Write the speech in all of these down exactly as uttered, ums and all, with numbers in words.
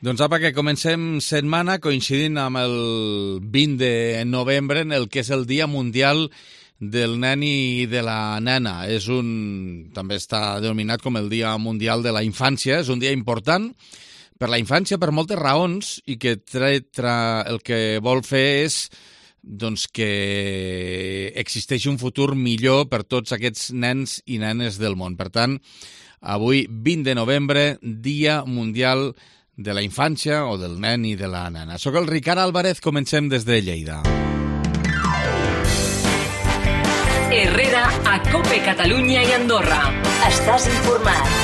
Doncs apa, que comencem setmana coincidint amb el vint de novembre, en el que és el Dia Mundial del Nen i de la Nena. És un, també està denominat com el Dia Mundial de la Infància. És un dia important per la infància per moltes raons i que tra, tra, el que vol fer és doncs, que existeixi un futur millor per tots aquests nens i nenes del món. Per tant, avui, vint de novembre, Dia Mundial de la Infància o del Nen i de la Nena. Soc el Ricard Álvarez, comencem des de Lleida. Herrera, a COPE Catalunya i Andorra. Estàs informat.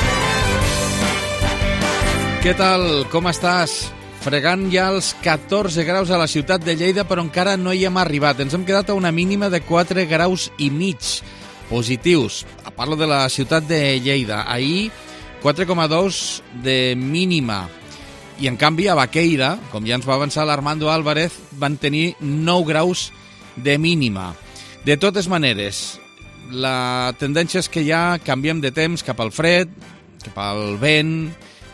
Què tal? Com estàs? Fregant ja els catorze graus a la ciutat de Lleida, però encara no hi hem arribat. Ens hem quedat a una mínima de quatre graus i mig positius. Parlo de la ciutat de Lleida. Ahir, quatre coma dos de mínima. I, en canvi, a Baqueira, com ja ens va avançar l'Armando Álvarez, van tenir nou graus de mínima. De totes maneres, la tendència és que ja canviem de temps cap al fred, cap al vent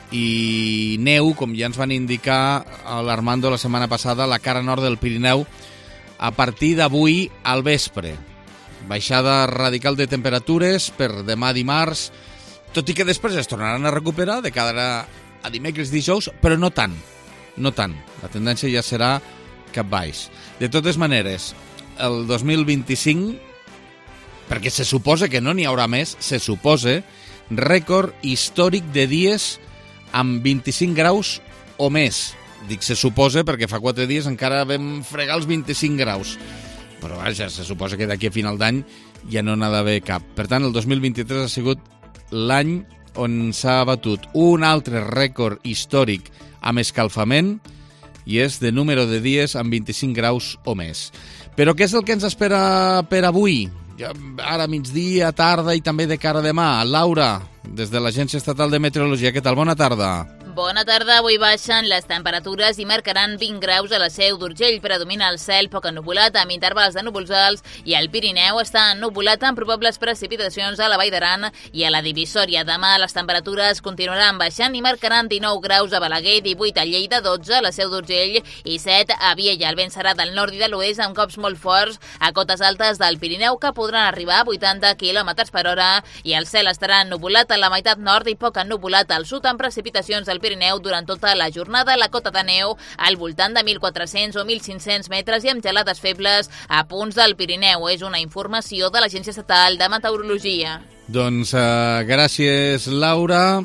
i neu, com ja ens van indicar a l'Armando la setmana passada, a la cara nord del Pirineu, a partir d'avui al vespre. Baixada radical de temperatures per demà dimarts, tot i que després es tornaran a recuperar de cada a dimecres, dijous, però no tant, no tant. La tendència ja serà cap baix. De totes maneres, el dos mil vint-i-cinc, perquè se suposa que no n'hi haurà més, se suposa, rècord històric de dies amb vint-i-cinc graus o més. Dic se suposa perquè fa quatre dies encara vam fregar els vint-i-cinc graus. Però vaja, se suposa que d'aquí a final d'any ja no n'ha d'haver cap. Per tant, el dos mil vint-i-tres ha sigut l'any on s'ha batut un altre rècord històric amb escalfament i és de número de dies amb vint-i-cinc graus o més. Però què és el que ens espera per avui? Ja, ara migdia, tarda i també de cara a demà. Laura, des de l'Agència Estatal de Meteorologia, què tal? Bona tarda. Bona tarda. Avui baixen les temperatures i marcaran vint graus a la Seu d'Urgell. Predomina el cel poc ennuvolat amb intervals de núvols alts i el Pirineu està ennuvolat amb probables precipitacions a la Vall d'Aran i a la Divisòria. Demà les temperatures continuaran baixant i marcaran dinou graus a Balaguer, divuit a Lleida, dotze a la Seu d'Urgell i set a Viella. El vent serà del nord i de l'oest amb cops molt forts a cotes altes del Pirineu que podran arribar a vuitanta quilòmetres per hora i el cel estarà ennuvolat a la meitat nord i poc ennuvolat al sud amb precipitacions del Pirineu durant tota la jornada. La cota de neu al voltant de mil quatre-cents o mil cinc-cents metres i amb gelades febles a punts del Pirineu. És una informació de l'Agència Estatal de Meteorologia. Doncs uh, gràcies, Laura.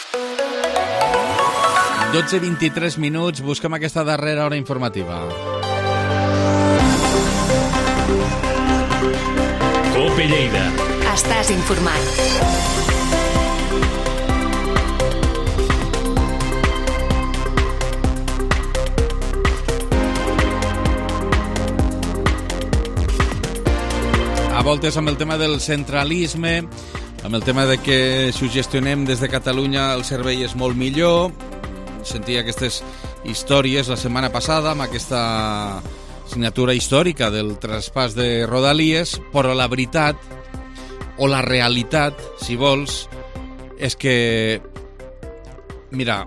dotze i vint-i-tres minuts, busquem aquesta darrera hora informativa. COPE Lleida. Estàs informat. A voltes amb el tema del centralisme, amb el tema de que si ho gestionem des de Catalunya el servei és molt millor. Sentia aquestes històries la setmana passada amb aquesta signatura històrica del traspàs de Rodalies, però la veritat, o la realitat, si vols, és que, mira,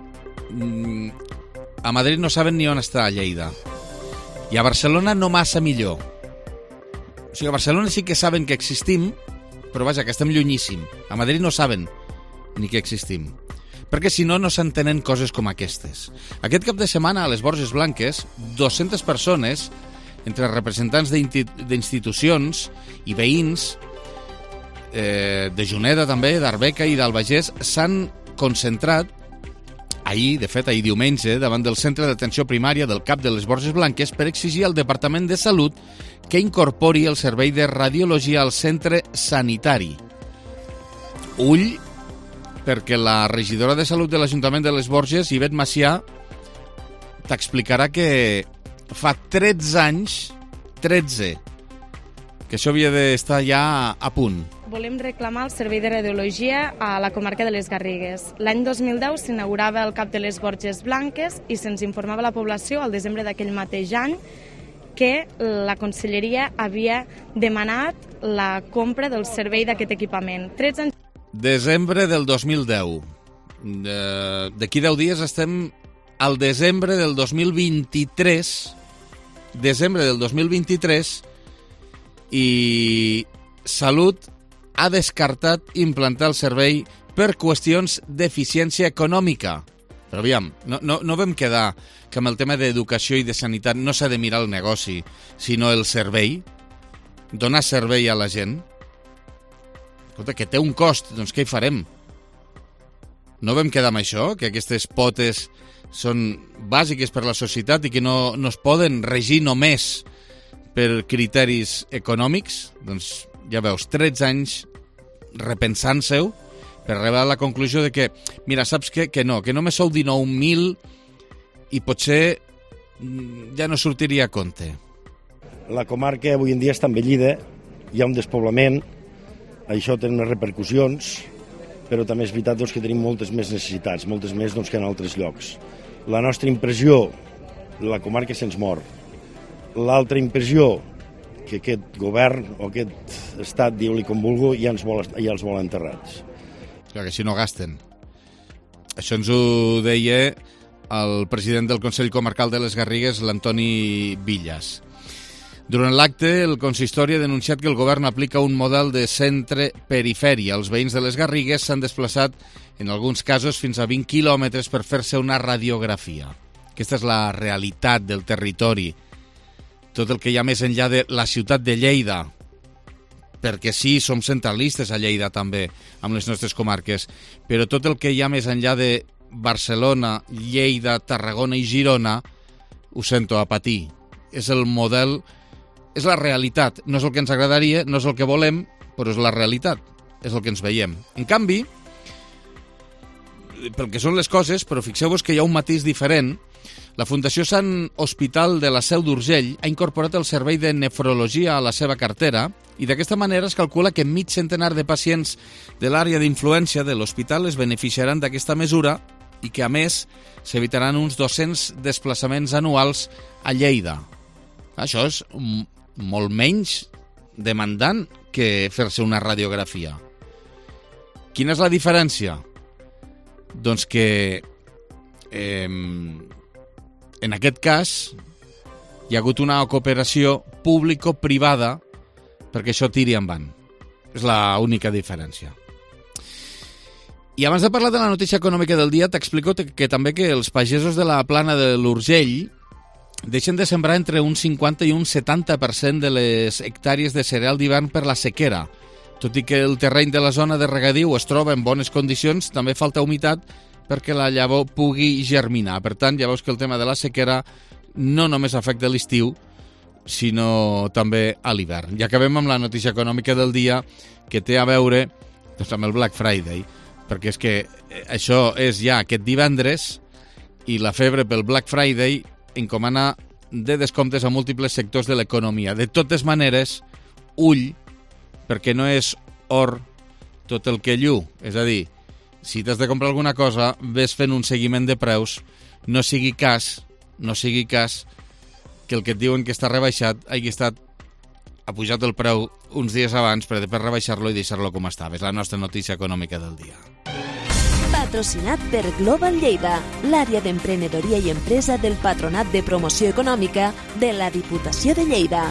a Madrid no saben ni on està Lleida, i a Barcelona no massa millor. O sigui, a Barcelona sí que saben que existim, però vaja, que estem llunyíssim. A Madrid no saben ni que existim. Perquè si no, no s'entenen coses com aquestes. Aquest cap de setmana a les Borges Blanques, dues-centes persones, entre representants d'institucions i veïns, eh, de Juneda també, d'Arbeca i d'Albagés, s'han concentrat ahir, de fet, ahir diumenge, davant del centre d'atenció primària del Cap de les Borges Blanques per exigir al Departament de Salut que incorpori el servei de radiologia al centre sanitari. Ull, perquè la regidora de Salut de l'Ajuntament de les Borges, Ivet Macià, t'explicarà que fa tretze anys, tretze, que això havia d'estar ja a punt. Volem reclamar el servei de radiologia a la comarca de les Garrigues. L'any dos mil deu s'inaugurava el Cap de les Borges Blanques i se'ns informava a la població al desembre d'aquell mateix any que la Conselleria havia demanat la compra del servei d'aquest equipament. tretze anys... Desembre del dos mil deu. D'aquí deu dies estem al desembre del dos mil vint-i-tres, desembre del dos mil vint-i-tres, i Salut ha descartat implantar el servei per qüestions d'eficiència econòmica. Però aviam, no, no, no vam quedar que amb el tema d'educació i de sanitat no s'ha de mirar el negoci, sinó el servei, donar servei a la gent. Escolta, que té un cost, doncs què hi farem? No vam quedar amb això, que aquestes potes són bàsiques per la societat i que no, no es poden regir només per criteris econòmics? Doncs ja veus, tretze anys repensant-se-ho per arribar a la conclusió de que, mira, saps què? Que no, que només sou dinou mil i potser ja no sortiria a compte. La comarca avui en dia està envellida, hi ha un despoblament, això té unes repercussions, però també és veritat doncs, que tenim moltes més necessitats, moltes més doncs, que en altres llocs. La nostra impressió, la comarca se'ns mor. L'altra impressió, que aquest govern o aquest estat, diu-li com vulgui, ja, ens vol, ja els vol enterrats. Clar, que així no gasten. Això ens ho deia el president del Consell Comarcal de les Garrigues, l'Antoni Villas. Durant l'acte, el consistori ha denunciat que el govern aplica un model de centre-perifèria. Els veïns de les Garrigues s'han desplaçat, en alguns casos, fins a vint quilòmetres per fer-se una radiografia. Aquesta és la realitat del territori. Tot el que hi ha més enllà de la ciutat de Lleida, perquè sí, som centralistes a Lleida també, amb les nostres comarques, però tot el que hi ha més enllà de Barcelona, Lleida, Tarragona i Girona, ho sento, a patir. És el model, és la realitat. No és el que ens agradaria, no és el que volem, però és la realitat, és el que ens veiem. En canvi, pel que són les coses, però fixeu-vos que hi ha un matís diferent. La Fundació Sant Hospital de la Seu d'Urgell ha incorporat el servei de nefrologia a la seva cartera i d'aquesta manera es calcula que mig centenar de pacients de l'àrea d'influència de l'hospital es beneficiaran d'aquesta mesura i que, a més, s'evitaran uns dos-cents desplaçaments anuals a Lleida. Això és molt menys demandant que fer-se una radiografia. Quina és la diferència? Doncs que eh, en aquest cas hi ha hagut una cooperació público-privada perquè això tiri endavant. És l'única diferència. I abans de parlar de la notícia econòmica del dia, t'explico que també que els pagesos de la plana de l'Urgell deixen de sembrar entre un cinquanta i un setanta per cent de les hectàrees de cereal d'hivern per la sequera. Tot i que el terreny de la zona de regadiu es troba en bones condicions, també falta humitat perquè la llavor pugui germinar. Per tant, ja veus que el tema de la sequera no només afecta l'estiu, sinó també a l'hivern. I acabem amb la notícia econòmica del dia, que té a veure doncs, amb el Black Friday, perquè és que això és ja aquest divendres i la febre pel Black Friday encomana de descomptes a múltiples sectors de l'economia. De totes maneres, ull, perquè no és or tot el que llu. És a dir, si t'has de comprar alguna cosa, ves fent un seguiment de preus, no sigui cas, no sigui cas que el que et diuen que està rebaixat hagi estat ha pujat el preu uns dies abans per després rebaixar-lo i deixar-lo com estava. És la nostra notícia econòmica del dia. Patrocinat per Global Lleida, l'àrea d'emprenedoria i empresa del Patronat de Promoció Econòmica de la Diputació de Lleida.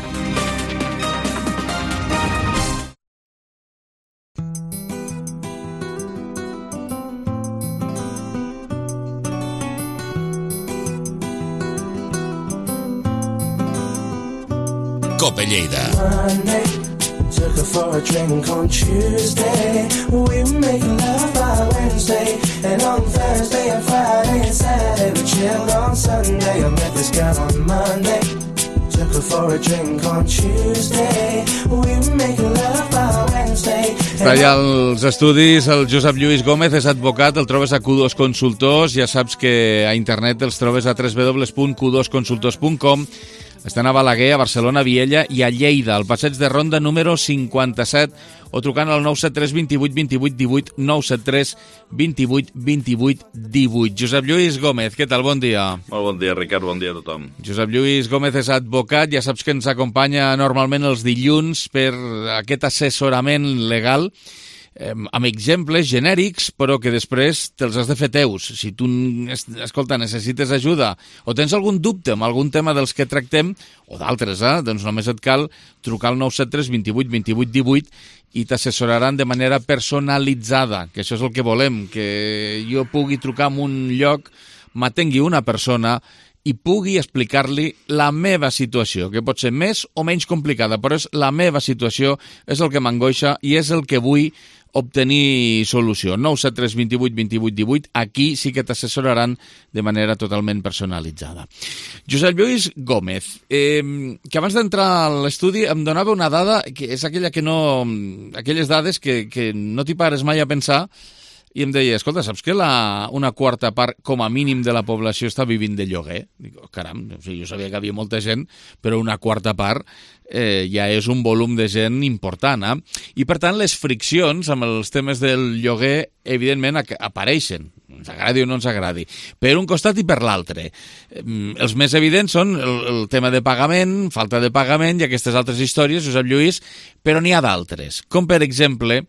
Cope Lleida. Monday, took her for a drink on Tuesday. We were making love by Wednesday, and on Thursday and Friday and Saturday we chilled on Sunday. I met this girl on Monday, took her for a drink on Tuesday. We were making love by Wednesday. Està allà als estudis el Josep Lluís Gómez, és advocat, el trobes a Q dos Consultors, ja saps que a internet els trobes a w w w punt q dos consultors punt com. Estan a Balaguer, a Barcelona, a Viella i a Lleida, al passeig de Ronda número cinquanta-set, o trucant al nou set tres, vint-i-vuit, vint-i-vuit, divuit, nou set tres, vint-i-vuit, vint-i-vuit, divuit. Josep Lluís Gómez, què tal? Bon dia. Molt bon dia, Ricard, bon dia a tothom. Josep Lluís Gómez és advocat, ja saps que ens acompanya normalment els dilluns per aquest assessorament legal. eh, amb exemples genèrics, però que després te'ls has de fer teus. Si tu, escolta, necessites ajuda o tens algun dubte amb algun tema dels que tractem, o d'altres, eh, doncs només et cal trucar al nou set tres dos vuit dos vuit un vuit i t'assessoraran de manera personalitzada, que això és el que volem, que jo pugui trucar a un lloc, m'atengui una persona i pugui explicar-li la meva situació, que pot ser més o menys complicada, però és la meva situació, és el que m'angoixa i és el que vull obtenir solució. nou set tres dos vuit dos vuit un vuit, aquí sí que t'assessoraran de manera totalment personalitzada. Josep Lluís Gómez, eh, que abans d'entrar a l'estudi em donava una dada, que és aquella que no, aquelles dades que, que no t'hi pares mai a pensar, i em deia, escolta, saps que la, una quarta part, com a mínim, de la població està vivint de lloguer? Dic, oh, caram, o sigui, jo sabia que havia molta gent, però una quarta part eh, ja és un volum de gent important. Eh? I, per tant, les friccions amb els temes del lloguer, evidentment, apareixen, ens agradi o no ens agradi, per un costat i per l'altre. Els més evidents són el, el tema de pagament, falta de pagament i aquestes altres històries, Josep Lluís, però n'hi ha d'altres, com, per exemple,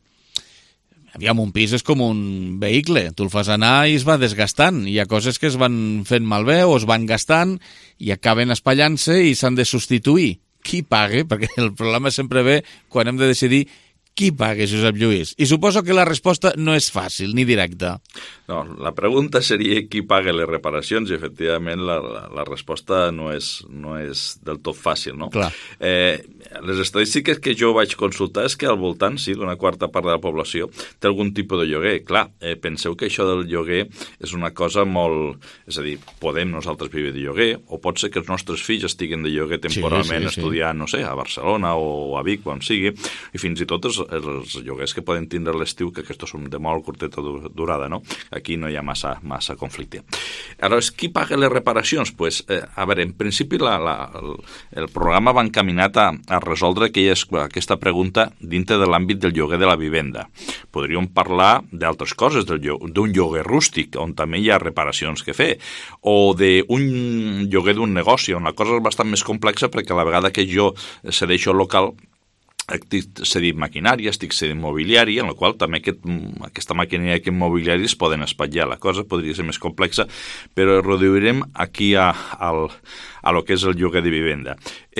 aviam, un pis és com un vehicle, tu el fas anar i es va desgastant, hi ha coses que es van fent malbé o es van gastant i acaben espallant-se i s'han de substituir. Qui paga? Perquè el problema sempre ve quan hem de decidir qui paga, Josep Lluís? I suposo que la resposta no és fàcil ni directa. No, la pregunta seria qui paga les reparacions i, efectivament, la, la, la resposta no és, no és del tot fàcil, no? Clar. Eh, les estadístiques que jo vaig consultar és que al voltant, sí, d'una quarta part de la població té algun tipus de lloguer. Clar, eh, penseu que això del lloguer és una cosa molt... És a dir, podem nosaltres viure de lloguer o pot ser que els nostres fills estiguen de lloguer temporalment, sí, sí, sí. estudiant, no sé, a Barcelona o a Vic, on sigui, i fins i tot els els lloguers que poden tindre l'estiu, que aquests són de molt curteta durada, no? Aquí no hi ha massa, massa conflicte. Aleshores, qui paga les reparacions? Pues, eh, a veure, en principi la, la, el, el programa va encaminat a, a resoldre aquelles, aquesta pregunta dintre de l'àmbit del lloguer de la vivenda. Podríem parlar d'altres coses, d'un lloguer rústic, on també hi ha reparacions que fer, o d'un lloguer d'un negoci, on la cosa és bastant més complexa perquè a la vegada que jo cedeixo el local estic cedint maquinària, estic cedint mobiliari, en la qual també aquest, aquesta maquinària i aquest mobiliari es poden espatllar. La cosa podria ser més complexa, però reduirem aquí a, a, a lo que és el lloguer de vivenda.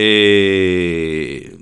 Eh,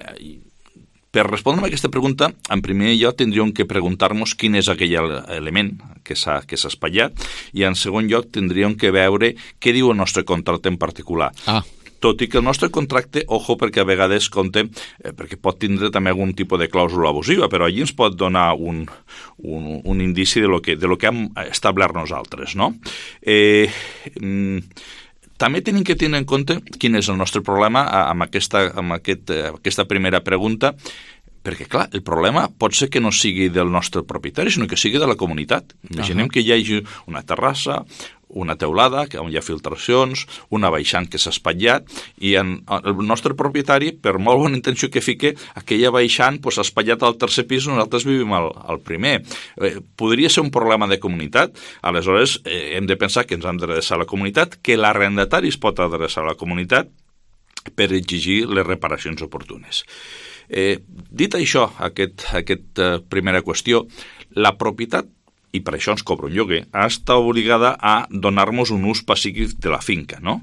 per respondre a aquesta pregunta, en primer lloc tindríem que preguntar-nos quin és aquell element que s'ha que s'ha espatllat i en segon lloc tindríem que veure què diu el nostre contracte en particular. Ah. Tot i que el nostre contracte, ojo, perquè a vegades compte, eh, perquè pot tindre també algun tipus de clàusula abusiva, però allí ens pot donar un, un, un indici de lo que, de lo que hem establert nosaltres, no? Eh, mm, també tenim que tenir en compte quin és el nostre problema amb aquesta, amb aquest, aquesta primera pregunta, perquè, clar, el problema pot ser que no sigui del nostre propietari, sinó que sigui de la comunitat. Imaginem uh-huh. que hi hagi una terrassa, una teulada, on hi ha filtracions, una baixant que s'ha espatllat, i en, el nostre propietari, per molt bona intenció que fique, aquella baixant pues, s'ha espatllat al tercer pis, nosaltres vivim al, al primer. Eh, podria ser un problema de comunitat, aleshores eh, hem de pensar que ens hem d'adreçar a la comunitat, que l'arrendatari es pot adreçar a la comunitat per exigir les reparacions oportunes. Eh, dit això, aquest, aquest uh, primera qüestió, la propietat, i per això ens cobra un lloguer, està obligada a donar-nos un ús pacífic de la finca, no?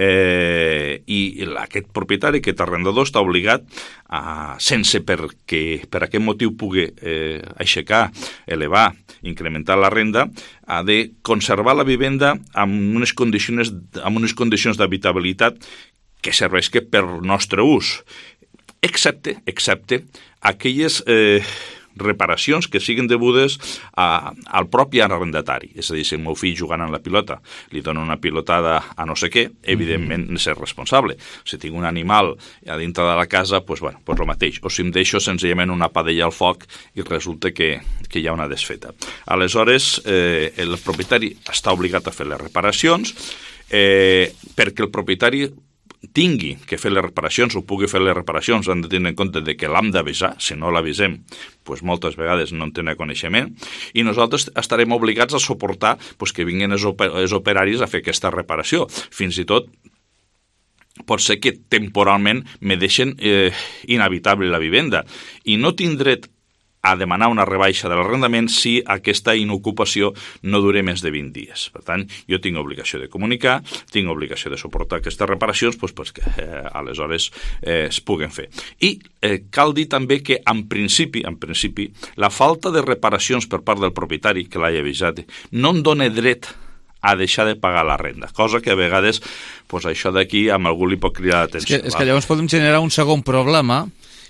Eh, I aquest propietari, aquest arrendador, està obligat, a, sense perquè per aquest motiu pugui eh, aixecar, elevar, incrementar la renda, ha de conservar la vivenda amb unes condicions, amb unes condicions d'habitabilitat que serveix per nostre ús, excepte, excepte aquelles eh, reparacions que siguin degudes a, al propi arrendatari. És a dir, si el meu fill jugant amb la pilota li dona una pilotada a no sé què, evidentment mm-hmm. és responsable. Si tinc un animal a dintre de la casa, doncs, bueno, doncs el mateix. O si em deixo senzillament una padella al foc i resulta que, que hi ha una desfeta. Aleshores, eh, el propietari està obligat a fer les reparacions eh, perquè el propietari tingui que fer les reparacions o pugui fer les reparacions, han de tenir en compte de que l'hem d'avisar, si no l'avisem, doncs moltes vegades no en tenen coneixement, i nosaltres estarem obligats a suportar doncs, que vinguin els, oper els operaris a fer aquesta reparació. Fins i tot pot ser que temporalment me deixen eh, inhabitable la vivenda, i no tinc dret a demanar una rebaixa de l'arrendament si aquesta inocupació no dure més de vint dies. Per tant, jo tinc obligació de comunicar, tinc obligació de suportar aquestes reparacions, doncs, pues, que eh, aleshores eh, es puguen fer. I eh, cal dir també que, en principi, en principi, la falta de reparacions per part del propietari, que l'hagi avisat, no em dona dret a deixar de pagar la renda, cosa que a vegades pues, això d'aquí amb algú li pot cridar l'atenció. És que, és que llavors podem generar un segon problema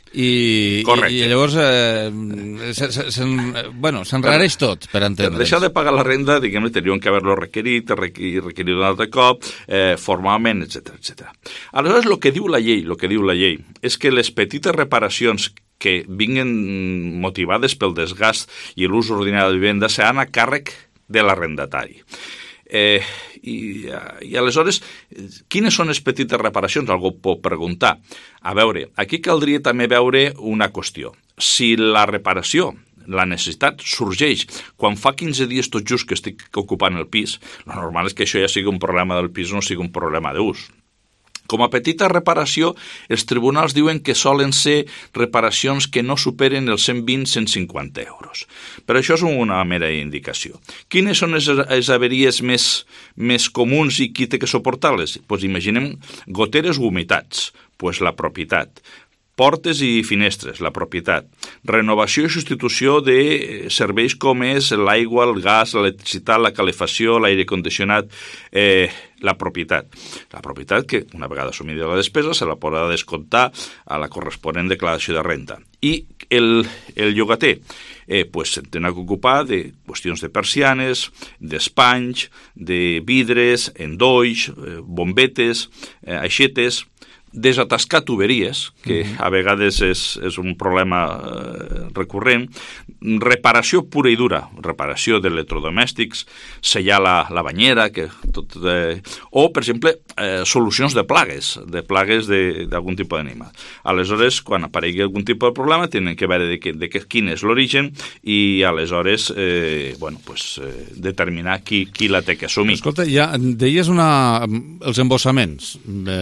i, i, i llavors eh, se, se, se, bueno, s'enrareix tot, per entendre'ns. Per deixar de pagar la renda, diguem-ne, tenien que haver-lo requerit, requerit, requerit un altre cop, eh, formalment, etcètera, etcètera. Aleshores, el que diu la llei, el que diu la llei, és que les petites reparacions que vinguen motivades pel desgast i l'ús ordinari de la vivenda seran a càrrec de l'arrendatari. Eh, i, i aleshores, quines són les petites reparacions? Algú pot preguntar. A veure, aquí caldria també veure una qüestió. Si la reparació, la necessitat sorgeix quan fa quinze dies tot just que estic ocupant el pis, el normal és que això ja sigui un problema del pis, no sigui un problema d'ús. Com a petita reparació, els tribunals diuen que solen ser reparacions que no superen els cent vint a cent cinquanta euros. Però això és una mera indicació. Quines són les, les averies més, més comuns i qui té que suportar-les? Pues imaginem goteres o humitats, pues la propietat. Portes i finestres, la propietat. Renovació i substitució de serveis com és l'aigua, el gas, l'electricitat, la calefacció, l'aire condicionat, eh, la propietat. La propietat que, una vegada assumida la despesa, se la podrà descomptar a la corresponent declaració de renta. I el, el llogater, eh, pues, se'n tenen que ocupar de qüestions de persianes, d'espanys, de vidres, endolls, eh, bombetes, eh, aixetes, desatascar tuberies, que a vegades és, és un problema eh, recurrent, reparació pura i dura, reparació d'electrodomèstics, sellar la, la banyera, que tot, eh, o, per exemple, eh, solucions de plagues, de plagues d'algun tipus d'animal. Aleshores, quan aparegui algun tipus de problema, tenen que veure de, que, de que, quin és l'origen i, aleshores, eh, bueno, pues, eh, determinar qui, qui la té que assumir. Escolta, ja deies una, els embossaments.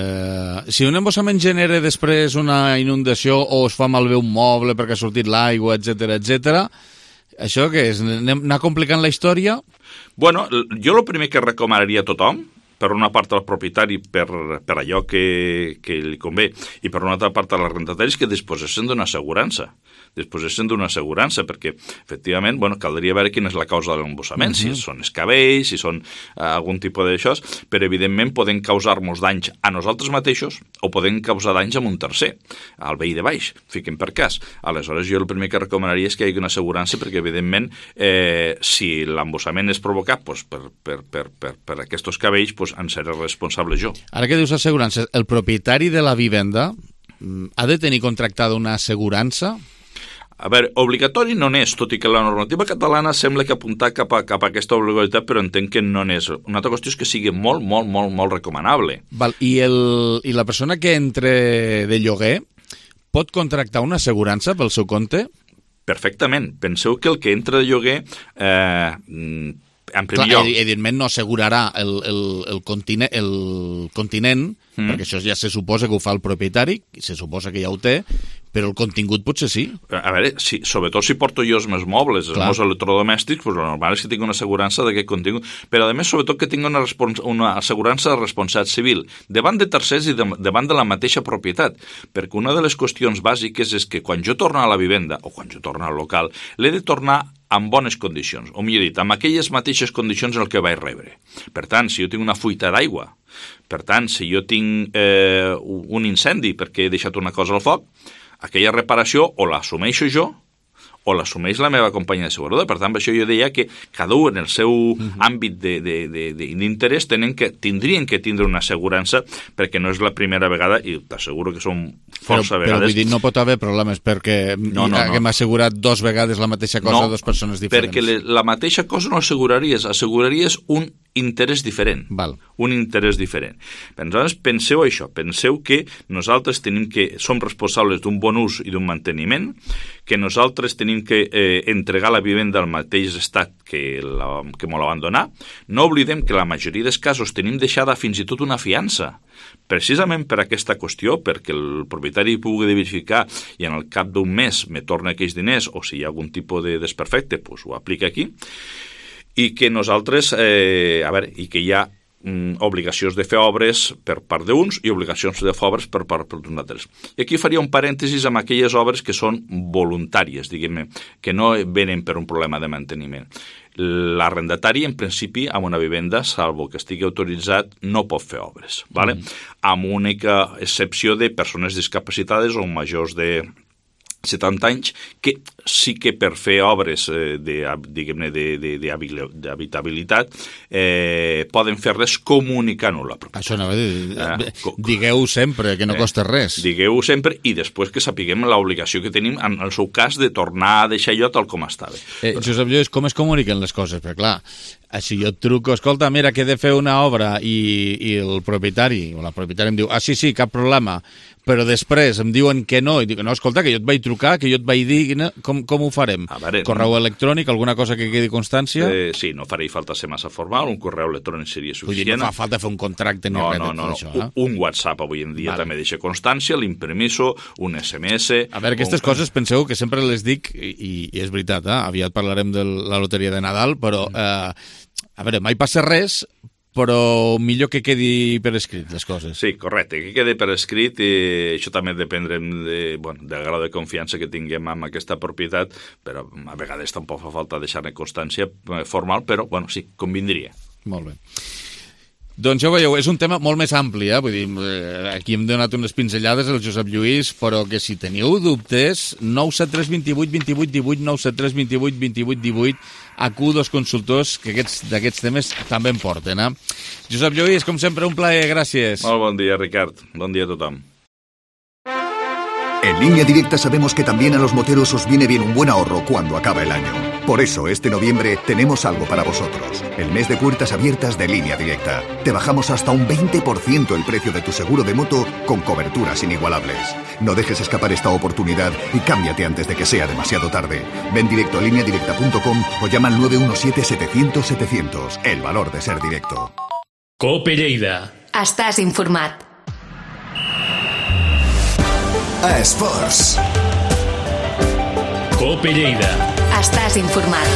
Eh, si un embossament genera després una inundació o es fa malbé un moble perquè ha sortit l'aigua, etcètera, etcètera, això què és? Anar complicant la història? Bueno, jo el primer que recomanaria a tothom, per una part al propietari per, per allò que, que li convé i per una altra part als arrendataris que disposessin d'una assegurança. disposessin d'una assegurança, perquè, efectivament, bueno, caldria veure quina és la causa de l'embossament, uh-huh. si són escabells, si són uh, algun tipus d'això, però, evidentment, poden causar-nos danys a nosaltres mateixos o poden causar danys a un tercer, al veí de baix, fiquem per cas. Aleshores, jo el primer que recomanaria és que hi hagi una assegurança, perquè, evidentment, eh, si l'embossament és provocat pues, per, per, per, per, per aquests cabells, pues, en seré responsable jo. Ara que dius assegurança, el propietari de la vivenda ha de tenir contractada una assegurança? A veure, obligatori no n'és, tot i que la normativa catalana sembla que apunta cap a, cap a aquesta obligatorietat, però entenc que no n'és. Una altra qüestió és que sigui molt, molt, molt, molt recomanable. Val. I, el, I la persona que entre de lloguer pot contractar una assegurança pel seu compte? Perfectament. Penseu que el que entra de lloguer... Eh, en primer Clar, lloc... evidentment no assegurarà el, el, el, continent, el continent, mm. perquè això ja se suposa que ho fa el propietari, se suposa que ja ho té, però el contingut potser sí. A veure, si, sobretot si porto jo els meus mobles, els meus electrodomèstics, pues, el normal és que tingui una assegurança d'aquest contingut, però a més, sobretot que tingui una, una assegurança de responsabilitat civil davant de tercers i de, davant de la mateixa propietat, perquè una de les qüestions bàsiques és que quan jo torno a la vivenda, o quan jo torno al local, l'he de tornar en bones condicions, o millor dit, amb aquelles mateixes condicions en el que vaig rebre. Per tant, si jo tinc una fuita d'aigua, per tant, si jo tinc eh, un incendi perquè he deixat una cosa al foc, aquella reparació o l'assumeixo jo o l'assumeix la meva companyia d'asseguradora. Per tant, per això jo deia que cada un en el seu uh-huh. àmbit d'interès tenen que, tindrien que tindre una assegurança perquè no és la primera vegada i t'asseguro que són força però, vegades. Però vull dir, no pot haver problemes perquè no, no, haguem no. assegurat dos vegades la mateixa cosa no, a dues persones diferents. Perquè le, la mateixa cosa no asseguraries, asseguraries un interès diferent. Val. Un interès diferent. Aleshores, penseu això, penseu que nosaltres tenim que, som responsables d'un bon ús i d'un manteniment, que nosaltres tenim que eh, entregar la vivenda al mateix estat que, la, que me la van donar. No oblidem que la majoria dels casos tenim deixada fins i tot una fiança, precisament per aquesta qüestió, perquè el propietari pugui verificar i en el cap d'un mes me torna aquells diners, o si hi ha algun tipus de desperfecte, doncs ho aplica aquí, i que nosaltres, eh, a veure, i que hi ha mm, obligacions de fer obres per part d'uns i obligacions de fer obres per part d'uns altres. I aquí faria un parèntesis amb aquelles obres que són voluntàries, diguem-ne, que no venen per un problema de manteniment. L'arrendatari, en principi, amb una vivenda, salvo que estigui autoritzat, no pot fer obres, ¿vale? Mm. Amb única excepció de persones discapacitades o majors de setanta anys, que sí que per fer obres eh, de, diguem-ne, d'habitabilitat eh, poden fer-les comunicant-ho la propietat. Això no, eh, digueu sempre que no costa res. Eh, digueu sempre i després que sapiguem l'obligació que tenim en el seu cas de tornar a deixar allò tal com estava. Eh, Josep Lluís, com es comuniquen les coses? Perquè clar, si jo et truco, escolta, mira, que he de fer una obra i, i el propietari o la propietària em diu, ah, sí, sí, cap problema, però després em diuen que no, i dic, no, escolta, que jo et vaig trucar, que jo et vaig dir, com, com ho farem? Veure, correu electrònic, alguna cosa que quedi constància? Eh, sí, no faria falta ser massa formal, un correu electrònic seria suficient. Vull dir, no fa falta fer un contracte ni no, res no, de no, tot no. això. Eh? Un, un WhatsApp avui en dia vale. També deixa constància, l'impremiso, un S M S... A veure, aquestes un... coses penseu que sempre les dic, i, i és veritat, eh? Aviat parlarem de la loteria de Nadal, però... Eh, a veure, mai passa res, però millor que quedi per escrit les coses. Sí, correcte, que quedi per escrit i això també dependrà de, bueno, del grau de confiança que tinguem amb aquesta propietat, però a vegades tampoc fa falta deixar-ne constància formal, però bueno, sí, convindria. Molt bé. Doncs ja ho veieu, és un tema molt més ampli, eh? Vull dir, aquí hem donat unes pinzellades al Josep Lluís, però que si teniu dubtes, nou set tres dos vuit dos vuit un vuit, nou set tres dos vuit dos vuit un vuit, acudos consultors que d'aquests temes també en porten, eh? Josep Lluís, com sempre, un plaer, gràcies. Molt bon dia, Ricard. Bon dia a tothom. En Línea Directa sabemos que también a los moteros os viene bien un buen ahorro cuando acaba el año. Por eso, este noviembre tenemos algo para vosotros. El mes de puertas abiertas de Línea Directa. Te bajamos hasta un veinte por ciento el precio de tu seguro de moto con coberturas inigualables. No dejes escapar esta oportunidad y cámbiate antes de que sea demasiado tarde. Ven directo a línea directa punto com o llama al nueve uno siete, setecientos, setecientos. El valor de ser directo. Cope Lleida. Estàs informat. Esports. Cope Lleida. Estàs informat.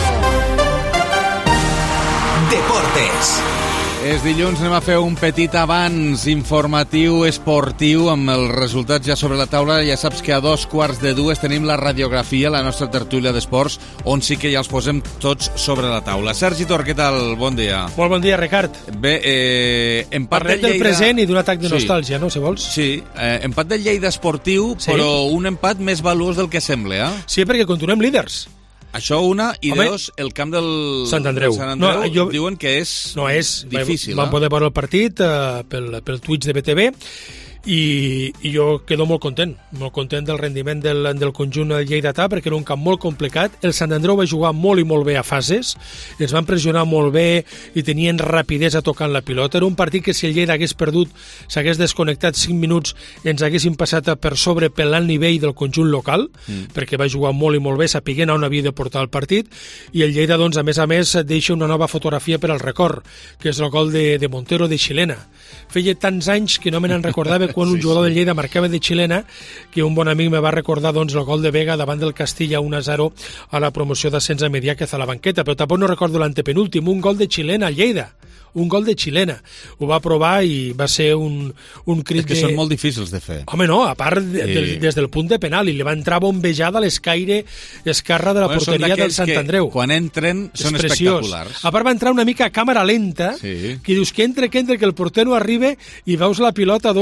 Deportes. És dilluns, anem a fer un petit avanç informatiu, esportiu, amb els resultats ja sobre la taula. Ja saps que a dos quarts de dues tenim la radiografia, la nostra tertúlia d'esports, on sí que ja els posem tots sobre la taula. Sergi Tor, què tal? Bon dia. Molt bon dia, Ricard. Bé, eh, empat Parlem del Lleida... del present i d'un atac de sí. nostàlgia, no?, si vols. Sí, eh, empat del Lleida esportiu, sí. Però un empat més valuós del que sembla, eh? Sí, perquè continuem líders. Això una, i Home, dos, el camp del Sant Andreu, Sant Andreu no, jo, diuen que és, no, és difícil. Vam eh? poder veure el partit uh, pel, pel Twitch de B T V i, i jo quedo molt content, molt content del rendiment del, del conjunt lleidatà, perquè era un camp molt complicat. El Sant Andreu va jugar molt i molt bé a fases, ens van pressionar molt bé i tenien rapidesa tocant la pilota. Era un partit que si el Lleida hagués perdut, s'hagués desconnectat cinc minuts, ens haguessin passat per sobre per l'alt nivell del conjunt local, mm. perquè va jugar molt i molt bé, sapiguent on havia de portar el partit, i el Lleida, doncs, a més a més, deixa una nova fotografia per al record, que és el gol de, de Montero de xilena. Feia tants anys que no me n'en recordava quan un jugador del Lleida marcava de xilena, que un bon amic me va recordar, doncs, el gol de Vega davant del Castilla un a zero a la promoció d'ascens a Mediàquez a la banqueta, però tampoc no recordo l'antepenúltim, un gol de xilena al Lleida, un gol de xilena. Ho va provar i va ser un, un crit de... És que de... són molt difícils de fer. Home, no, a part de, de, des del punt de penal, i li va entrar bombejada a l'escaire esquerra de la bueno, porteria del Sant Andreu. Quan entren són és preciós. Espectaculars. A part va entrar una mica a càmera lenta, sí. Que dius que entra, que entra, que el porter no arriba i veus la pilota, doncs, gairebé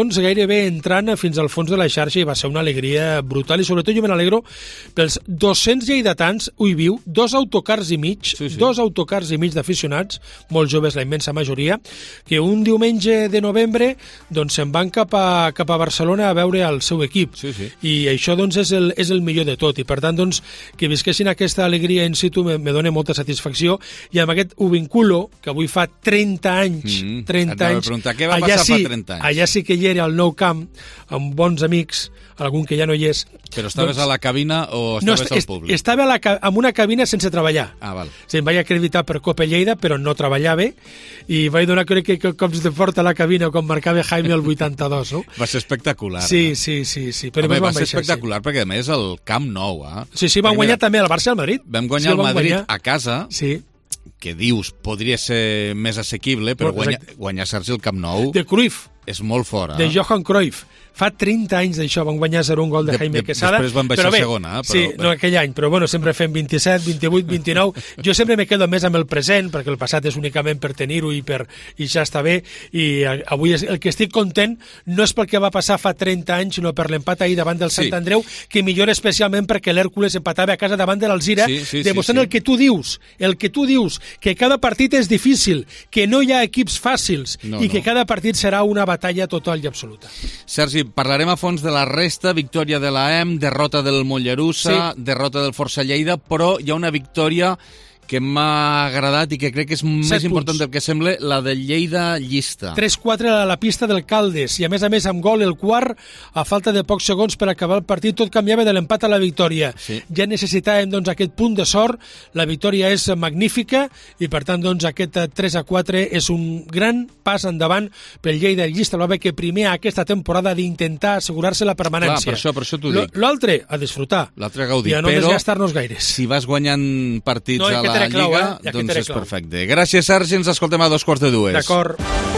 gairebé entrant fins al fons de la xarxa i va ser una alegria brutal i sobretot jo me n'alegro pels dos-cents lleidatans, ui viu, dos autocars i mig, sí, sí. dos autocars i mig d'aficionats, molt joves la immensa majoria, que un diumenge de novembre doncs se'n van cap a, cap a Barcelona a veure el seu equip. Sí, sí. I això doncs és el, és el millor de tot i per tant doncs que visquessin aquesta alegria in situ me, me dona molta satisfacció i amb aquest ho vinculo que avui fa trenta anys mm, trenta anys què va allà passar sí, fa trenta anys? Allà sí que hi era al Nou Camp amb bons amics, algun que ja no hi és. Però estaves doncs, a la cabina o estaves no, est al públic? Estava a la, en una cabina sense treballar. Ah, val. Sí, em vaig acreditar per Copa Lleida, però no treballava i vaig donar crec que, que cops de porta a la cabina com marcava Jaime el vuitanta-dos, no? Va ser espectacular. Sí, eh? sí, sí, sí. Però Home, va ser baixar, espectacular sí. perquè a més el Camp Nou, eh? Sí, sí, van guanyar també el Barça i el Madrid. Vam guanyar sí, el Madrid guanyar. a casa. Sí. Que dius, podria ser més assequible, però guanyar, guanyar Sergi el Camp Nou... De Cruyff. És molt fora. De Johan Cruyff. Fa trenta anys d'això, van guanyar zero un gol de, de Jaime Quesada. Després van baixar però bé, a segona. Eh? Però, sí, no aquell any, però bueno, sempre fem vint-i-set, vint-i-vuit, vint-i-nou. Jo sempre me quedo més amb el present, perquè el passat és únicament per tenir-ho i, per, i ja està bé. I avui el que estic content no és pel que va passar fa trenta anys, sinó per l'empat ahir davant del sí. Sant Andreu, que millora especialment perquè l'Hèrcules empatava a casa davant de l'Alzira, sí, sí, demostrant sí, sí. el que tu dius, el que tu dius, que cada partit és difícil, que no hi ha equips fàcils no, i que no. cada partit serà una batalla total i absoluta. Sergi, parlarem a fons de la resta, victòria de l'A E M, derrota del Mollerussa, sí. derrota del Força Lleida, però hi ha una victòria que m'ha agradat i que crec que és més punts. important del que sembla, la de Lleida llista. tres quatre a la pista del Caldes, i a més a més amb gol el quart, a falta de pocs segons per acabar el partit, tot canviava de l'empat a la victòria. Sí. Ja necessitàvem doncs, aquest punt de sort, la victòria és magnífica, i per tant doncs, aquest tres a quatre és un gran pas endavant pel Lleida llista, l'O B, que primer aquesta temporada d'intentar assegurar-se la permanència. Clar, per això, per això t'ho dic. L'altre, a disfrutar. L'altre a gaudir, i a no però desgastar-nos gaires. Si vas guanyant partits no, a la Lliga, clau, eh? ja doncs és clau. perfecte. Gràcies, Sergi, ens escoltem a dos quarts de dues. D'acord.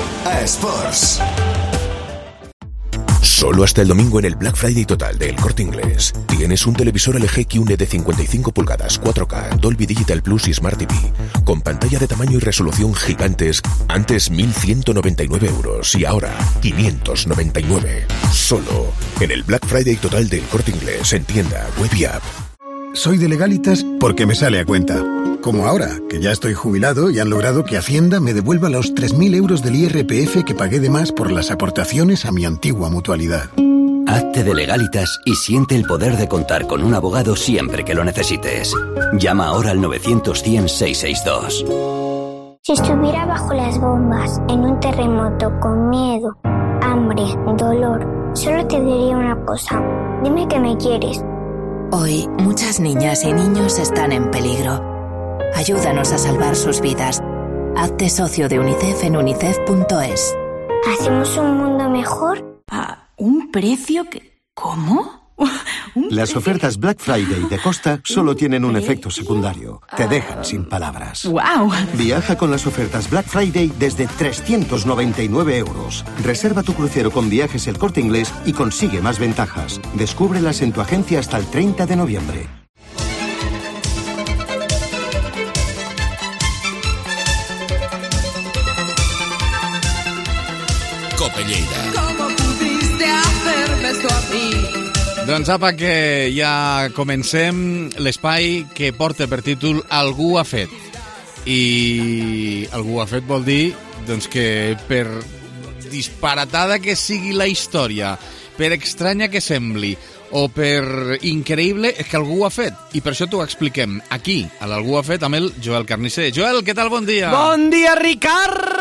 Esports. Solo hasta el domingo en el Black Friday total del Corte Inglés tienes un televisor L G Q N de cincuenta y cinco pulgadas, cuatro K, Dolby Digital Plus y Smart T V, con pantalla de tamaño y resolución gigantes, antes mil ciento noventa y nueve euros y ahora quinientos noventa y nueve. Solo en el Black Friday total del Corte Inglés, en tienda, web y app. Soy de Legalitas porque me sale a cuenta. Como ahora, que ya estoy jubilado y han logrado que Hacienda me devuelva los tres mil euros del I R P F que pagué de más por las aportaciones a mi antigua mutualidad. Hazte de Legalitas y siente el poder de contar con un abogado siempre que lo necesites. Llama ahora al novecientos cien seiscientos sesenta y dos. Si estuviera bajo las bombas, en un terremoto, con miedo, hambre, dolor, solo te diría una cosa. Dime que me quieres. Hoy, muchas niñas y niños están en peligro. Ayúdanos a salvar sus vidas. Hazte socio de UNICEF en unicef punto es. ¿Hacemos un mundo mejor? ¿A un precio que... ¿Cómo? Las ofertas Black Friday de Costa solo tienen un efecto secundario. Te dejan sin palabras. ¡Wow! Viaja con las ofertas Black Friday desde trescientos noventa y nueve euros. Reserva tu crucero con Viajes El Corte Inglés y consigue más ventajas. Descúbrelas en tu agencia hasta el treinta de noviembre. Copa Lleida. ¿Cómo pudiste hacerme esto a mí? Doncs apa, que ja comencem l'espai que porta per títol Algú ha fet. I algú ha fet vol dir doncs, que per disparatada que sigui la història, per estranya que sembli o per increïble, és que algú ho ha fet. I per això t'ho expliquem aquí, a l'Algú ha fet, amb el Joel Carnisser. Joel, què tal? Bon dia! Bon dia, Ricard!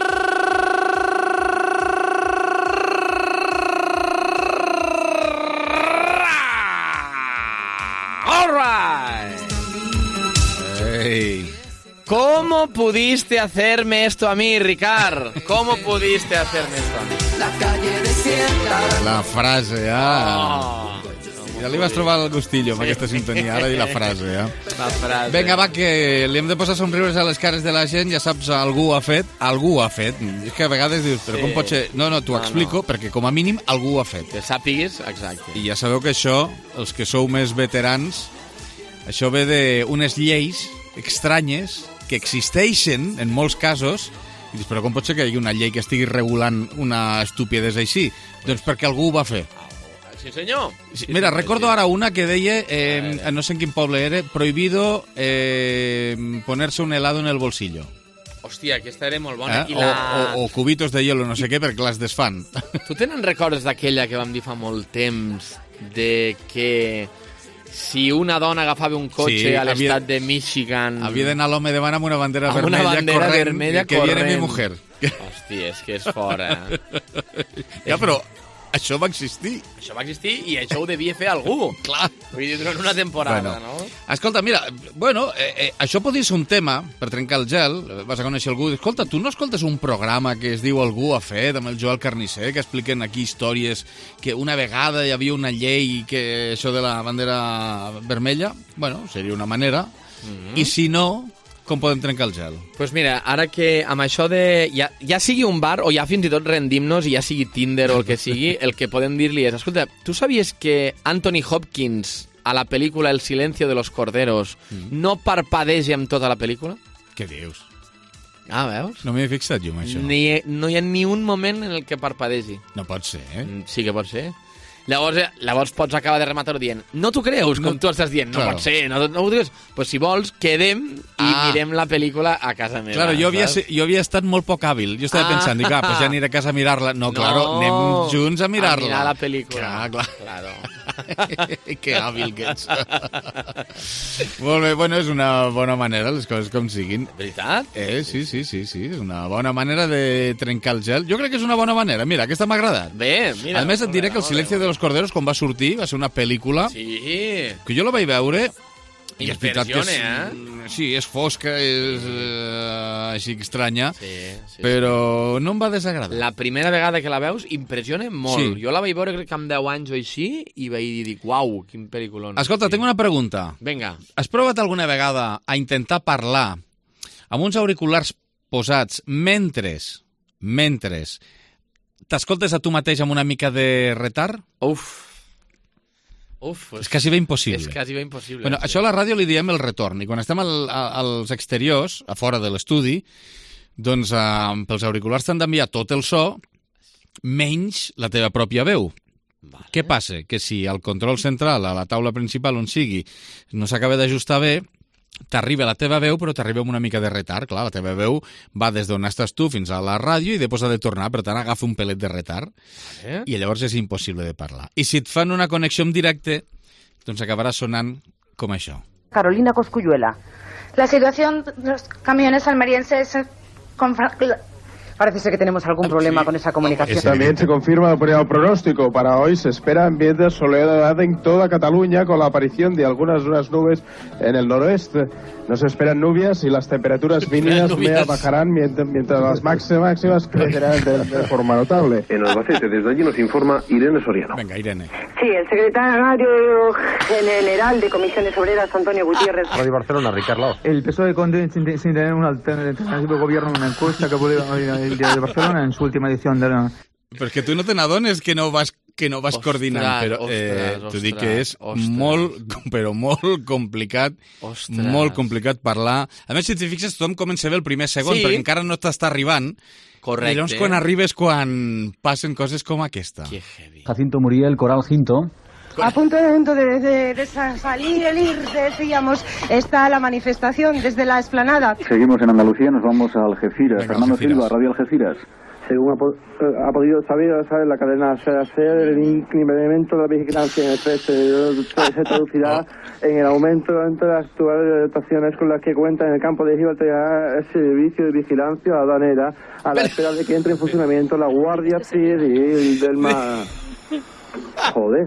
¿Cómo pudiste hacerme esto a mí, Ricard? ¿Cómo pudiste hacerme esto a mí? La calle desierta. La frase, ah. Oh. Ja li vas trobar el gustillo amb sí. aquesta sintonia, ara dir la frase, eh? La frase. Vinga, va, que li hem de posar somriures a les cares de la gent, ja saps, algú ho ha fet, algú ho ha fet. És que a vegades dius, però sí. com pot ser? No, no, t'ho no, explico, no. perquè com a mínim algú ho ha fet. Que sàpigues, exacte. I ja sabeu que això, els que sou més veterans, això ve d'unes lleis estranyes que existeixen, en molts casos, I dius, però com pot ser que hi hagi una llei que estigui regulant una estupidesa així? Doncs perquè algú ho va fer. Sí, senyor. Sí, mira, recordo ara una que deia, eh, no sé en quin poble era, prohibido eh, ponerse un helado en el bolsillo. Hòstia, aquesta era molt bona. Eh? I la... o, o, o cubitos de hielo, no sé què, perquè les desfan. Tu tenen records d'aquella que vam dir fa molt temps, de que si una dona agafava un cotxe sí, a l'estat havia, de Michigan... Havia d'anar l'home davant amb una bandera amb vermella, una bandera corrent, vermella que corrent. viene mi mujer. Hòstia, és que és fora. Ja, però això va existir. Això va existir i això ho devia fer algú. Clar. Vull dir, durant una temporada, bueno, no? Escolta, mira, bueno, eh, eh, això podria ser un tema per trencar el gel. Vas a conèixer algú. Escolta, tu no escoltes un programa que es diu Algú ha fet, amb el Joel Carnisser, que expliquen aquí històries que una vegada hi havia una llei que això de la bandera vermella, bueno, seria una manera. Mm-hmm. I si no, com podem trencar el gel? Doncs pues mira, ara que amb això de... Ja, ja sigui un bar o ja fins i tot rendim-nos i ja sigui Tinder o el que sigui, el que podem dir-li és, escolta, tu sabies que Anthony Hopkins a la pel·lícula El silencio de los corderos mm. no parpadeja amb tota la pel·lícula? Què dius? Ah, veus? No m'he fixat jo en això. Ni, no hi ha ni un moment en el que parpadegi. No pot ser, eh? Sí que pot ser. Llavors, llavors pots acabar de rematar-ho dient no t'ho creus, com no, tu estàs dient, no claro. Pot ser, no, no ho creus. Pues si vols, quedem i ah. mirem la pel·lícula a casa meva. Claro, jo havia, jo havia estat molt poc hàbil. Jo estava ah. pensant, dic, ah, pues ja aniré a casa a mirar-la. No, no, claro, anem junts a mirar-la. A mirar la pel·lícula. Clar, clar. Claro. Que hàbil que ets. Molt bé, bueno, és una bona manera, les coses com siguin. Veritat? Eh, sí, sí, sí, sí, és una bona manera de trencar el gel. Jo crec que és una bona manera. Mira, aquesta m'ha agradat. Bé, mira. A més, et diré que El silencio de los corderos, quan va sortir, va ser una pel·lícula sí. que jo la vaig veure i és veritat que és, eh? Sí, és fosca, és uh, així estranya, sí, sí, però no em va desagradar. La primera vegada que la veus impressiona molt. Sí. Jo la vaig veure crec que amb deu anys o així i vaig dir, uau, quin pel·lículon. Escolta, sí. tinc una pregunta. Vinga. Has provat alguna vegada a intentar parlar amb uns auriculars posats mentre, mentre t'escoltes a tu mateix amb una mica de retard? Uf. Uf, és quasi bé impossible. És quasi bé impossible. Bueno, sí. Això a la ràdio li diem el retorn, i quan estem al, a, als exteriors, a fora de l'estudi, doncs eh, pels auriculars t'han d'enviar tot el so, menys la teva pròpia veu. Vale. Què passa? Que si al control central, a la taula principal on sigui, no s'acaba d'ajustar bé, t'arriba la teva veu, però t'arriba amb una mica de retard. Clar, la teva veu va des d'on estàs tu fins a la ràdio i després ha de tornar, per tant agafa un pelet de retard. Vale. I llavors és impossible de parlar. I si et fan una connexió en directe, doncs acabarà sonant com això. Carolina Cosculluela. La situación de los camiones almerienses con... Parece ser que tenemos algún problema sí. con esa comunicación. También se confirma el pronóstico. Para hoy se espera ambiente de soledad en toda Cataluña con la aparición de algunas unas nubes en el noroeste. No se esperan nubes y las temperaturas mínimas bajarán mientras, mientras las máximas crecerán de, de forma notable. En Albacete, desde allí nos informa Irene Soriano. Venga, Irene. Sí, el secretario general de Comisiones Obreras, Antonio Gutiérrez. Radio Barcelona, Ricardo. El P S O E conde, sin, sin tener una alternativa de gobierno, una encuesta que publicó el Diario de Barcelona en su última edición de la... Però és que tu no te n'adones que no vas, que no vas ostres, coordinant, però eh, t'ho dic que és ostres. molt, però molt complicat, ostres. molt complicat parlar. A més, si t'hi fixes, tothom comença bé el primer segon, sí. perquè encara no t'està arribant. Correcte. I llavors quan arribes quan passen coses com aquesta. Que heavy. Jacinto Muriel, Coral Ginto. A punto de, de, de, de salir el ir, decíamos, está la manifestación desde la explanada. Seguimos en Andalucía, nos vamos a Algeciras. Venga, Fernando Algeciras. Silva, Radio Algeciras. Según ha, ha podido saber, saber la cadena C A C, el incremento de la vigilancia en el P S se traducirá en el aumento entre las actuales dotaciones con las que cuenta en el campo de Gibraltar el servicio de vigilancia aduanera a la espera de que entre en funcionamiento la Guardia Civil del Mar. Joder.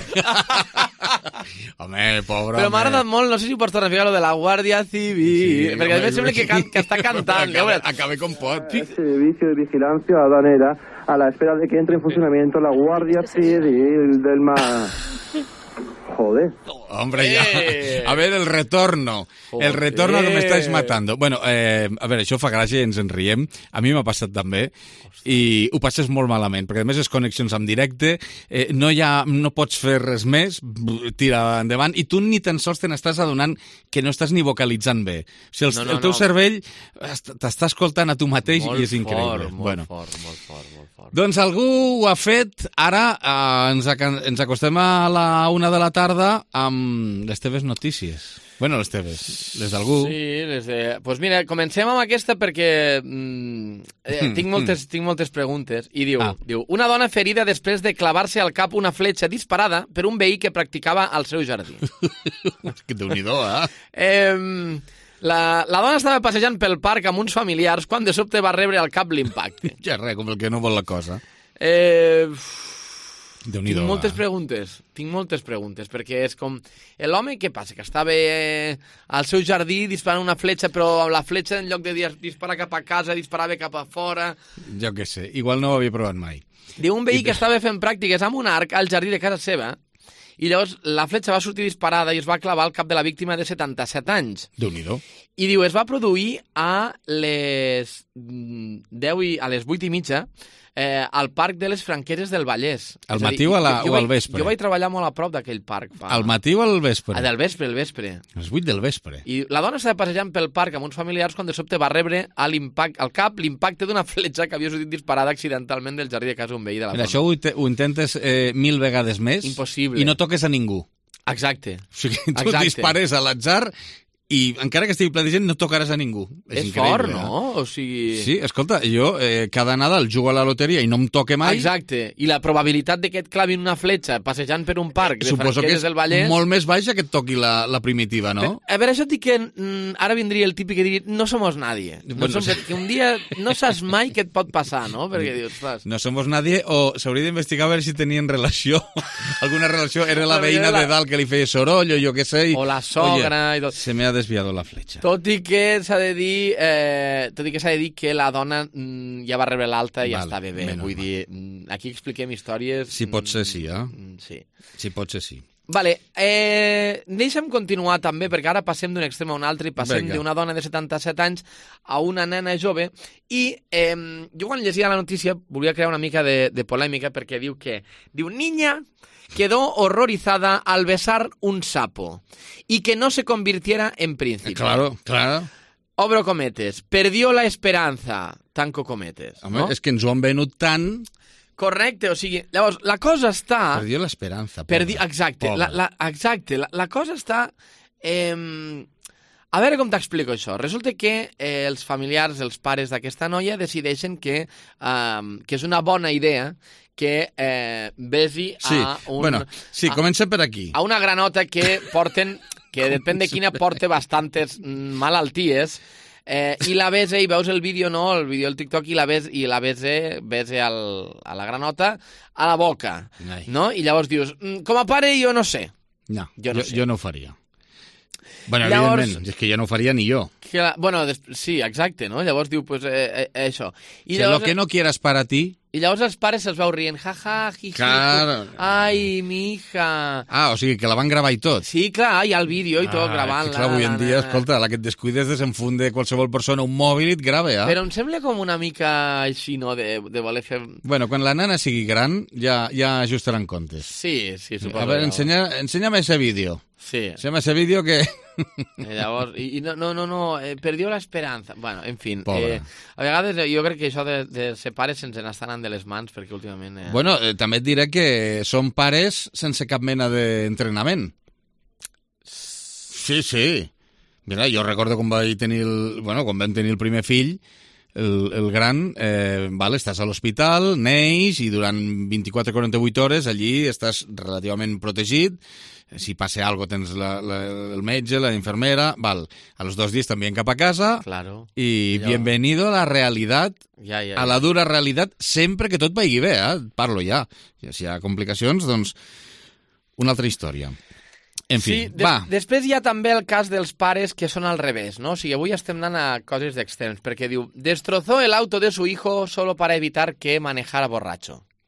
Home, pobre Però m'ha agradat molt, no sé si pots tornar a ficar lo de la Guàrdia Civil, sí, perquè a mi sembla que, can, que està cantant. Acabe, acabe com pot. El servicio de vigilancia aduanera a la espera de que entre en funcionamiento la Guardia Civil del Mar. Joder. Hombre, ya. A ver, el retorno. El retorno que m'estàs matando. Bueno, eh, a veure, això fa gràcia i ens en riem. A mi m'ha passat també. I ho passes molt malament, perquè a més les connexions en directe, eh, no, hi ha, no pots fer res més, tira endavant, i tu ni tan sols te n'estàs adonant que no estàs ni vocalitzant bé. O sigui, el, no, no, el teu no. cervell t'està escoltant a tu mateix molt i és increïble. Molt bueno. fort, molt fort, molt fort. Doncs algú ho ha fet. Ara eh, ens, ens acostem a la una de la tarda amb les teves notícies. Bueno, les teves, les d'algú. Sí, les de... Doncs pues mira, comencem amb aquesta perquè mm, eh, tinc, moltes, tinc moltes preguntes. I diu, ah. diu, una dona ferida després de clavar-se al cap una fletxa disparada per un veí que practicava al seu jardí. Que Déu-n'hi-do, eh? eh la, la dona estava passejant pel parc amb uns familiars quan de sobte va rebre al cap l'impacte. Ja res, com el que no vol la cosa. Eh... Déu-n'hi-do, tinc moltes eh? preguntes, tinc moltes preguntes, perquè és com... L'home, què passa? Que estava eh, al seu jardí disparant una fletxa, però la fletxa, en lloc de disparar cap a casa, disparava cap a fora... Jo què sé, igual no ho havia provat mai. Diu un veí I... que estava fent pràctiques amb un arc al jardí de casa seva, i llavors la fletxa va sortir disparada i es va clavar al cap de la víctima de setanta-set anys. Déu-n'hi-do. I diu, es va produir a les deu i, a les vuit i mitja eh, al Parc de les Franqueses del Vallès. Al matí o, a la, jo, jo o al vaig, vespre? Jo vaig treballar molt a prop d'aquell parc. Pa. Al matí o al vespre? Ah, del vespre, al vespre. A les vuit del vespre. I la dona estava passejant pel parc amb uns familiars quan de sobte va rebre a al cap l'impacte d'una fletxa que havia sortit disparada accidentalment del jardí de casa un veí de la Mira, dona. Això ho, ho intentes eh, mil vegades més. Impossible. I no toques a ningú. Exacte. O sigui, tu Exacte. dispares a l'atzar i encara que estigui ple de gent no tocaràs a ningú. És, és fort, eh? no? O sigui... Sí, escolta, jo eh, cada Nadal jugo a la loteria i no em toque mai. Exacte, i la probabilitat de que et clavin una fletxa passejant per un parc de Suposo que Franqueses és del Vallès... molt més baixa que et toqui la, la primitiva, no? A veure, això et dic que mm, ara vindria el típic que diria no somos nadie. No Bueno, som, sí. que un dia no saps mai què et pot passar, no? Perquè dius, ostres... No somos nadie, o s'hauria d'investigar a veure si tenien relació. Alguna relació, era la Però veïna la- de dalt que li feia soroll, o jo què sé. I... O la sogra Oye, i tot. Se me ha desviado la fletxa. Tot i que s'ha de dir eh, tot i que s'ha de dir que la dona mm, ja va rebre l'alta i ja Vale, estava bé. menys Vull mal. dir, mm, aquí expliquem històries... Si pot ser sí, eh? Mm, sí. Si pot ser sí. Vale, eh, deixa'm continuar també, perquè ara passem d'un extrem a un altre i passem Vinga. d'una dona de setanta-set anys a una nena jove i eh, jo quan llegia la notícia volia crear una mica de, de polèmica perquè diu que, diu, niña quedó horrorizada al besar un sapo y que no se convirtiera en príncipe. Claro, claro. Obro cometes. Perdió la esperanza. Tanco cometes. Home, no? és que ens ho han venut tant... Correcte, o sigui, llavors, la cosa està... Perdió l'esperança, pobre. Perdi... Exacte, la, la, exacte. La, la cosa està... Eh... A veure com t'explico això. Resulta que eh, els familiars, els pares d'aquesta noia, decideixen que, eh, que és una bona idea que eh, besi a Sí, un... bueno, sí, a, comencem per aquí. A una granota que porten, que depèn de quina porta bastantes malalties, eh, i la bese, i veus el vídeo, no?, el vídeo del TikTok, i la bese, i la bese, bese al, a la granota a la boca, Ai. no? I llavors dius, "Mm, com a pare jo no sé. No, Jo jo, no jo, sé. jo no ho faria. Bueno, Llavors- evidentment, és que jo no ho faria ni jo. Que la, bueno, des, sí, exacte, no? Llavors diu, pues, eh, eh, això. I Si lo que no quieras para ti... I llavors els pares se'ls veu rient, jaja, jiji, Claro. ai, mi hija... Ah, o sigui, que la van gravar i tot. Sí, clar, hi ha el vídeo i tot, Ah, gravant-la. que clar, avui en la dia, nena. escolta, la que et descuides desenfunde qualsevol persona un mòbil i et grava, ja. Però em sembla com una mica així, no?, de, de voler fer... Bueno, quan la nana sigui gran, ja, ja ajustaran comptes. Sí, sí, suposo. A veure, que- ensenya, ensenya'm ese vídeo. Sí. Ensenya'm ese vídeo que... I llavors, i, i no, no, no, no eh, perdió l'esperança. Bueno, en fin, Pobre. eh, a vegades eh, jo crec que això de, de ser pares se'ns n'està anant de les mans, perquè últimament... Eh... Bueno, eh, també et diré que són pares sense cap mena d'entrenament. Sí, sí. Mira, jo recordo quan vaig tenir el, bueno, quan vam tenir el primer fill, el, el gran, eh, vale, estàs a l'hospital, neix, i durant vint-i-quatre a quaranta-vuit hores allí estàs relativament protegit. Si passa alguna cosa tens la, la, el metge, la infermera, val. A los dos dies t'envien cap a casa, Claro. i Allò- bienvenido a la realitat, Ja, ja, a la dura realitat, sempre que tot vagi bé, eh? Parlo ja. I si hi ha complicacions, doncs, una altra història. En fi, sí, des, va. Després hi ha també el cas dels pares que són al revés, no? O sigui, avui estem anant a coses d'extrems, perquè diu, destrozó el auto de su hijo solo para evitar que manejara borracho.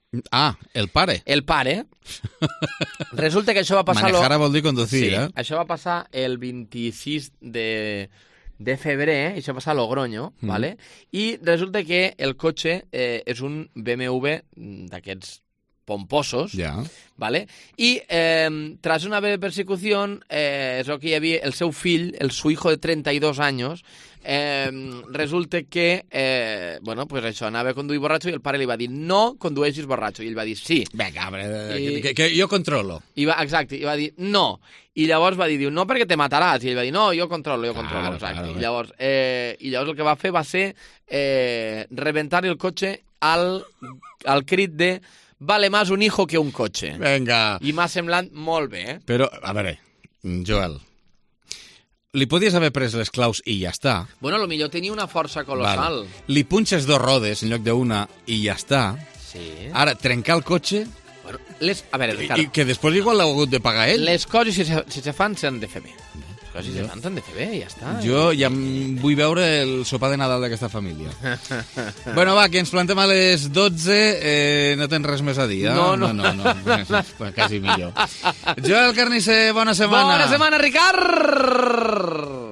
Ah, el pare. El pare. Resulta que això va passar... Manejar vol dir conducir, sí, eh? Això va passar el vint-i-sis de, de febrer, i això va passar a Logroño, mm. ¿vale? I resulta que el cotxe eh, és un B M W d'aquests pomposos, ja. ¿vale? I eh, tras una breve persecución, eh, és el que hi havia el seu fill, el su hijo de treinta y dos años, eh, resulta que, eh, bueno, pues això, anava a conduir borratxo i el pare li va dir, no condueixis borratxo, i ell va dir, sí. Vinga, I, que, que jo controlo. I va, exacte, i va dir, no. I llavors va dir, diu, no perquè te mataràs, i ell va dir, no, jo controlo, jo controlo, claro, exacte. Claro, I, llavors, eh, I llavors el que va fer va ser eh, rebentar el cotxe al, al crit de vale más un hijo que un cotxe. Vinga. I m'ha semblat molt bé, eh? Però, a veure, Joel, li podies haver pres les claus i ja està. Bueno, a lo millor tenia una força colossal. Vale. Li punxes dos rodes en lloc d'una i ja està. Sí. Ara, trencar el cotxe... Bueno, les, a veure, Ricardo... I que després igual l'ha hagut de pagar ell. Les coses, si se, si se fan, s'han de fer bé. Les coses, si se fan, s'han de fer bé, ja està. Jo ja vull veure el sopar de Nadal d'aquesta família. Bueno, va, que ens plantem a les dotze. Eh, no tens res més a dir, eh? No, no. no, no, no. Bueno, quasi millor. Joel Carnicer, bona setmana. Bona setmana, Ricard!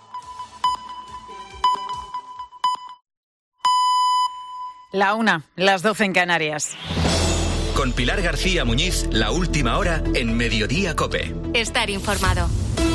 La una, las doce en Canarias. Con Pilar García Muñiz, la última hora en Mediodía COPE. Estar informado.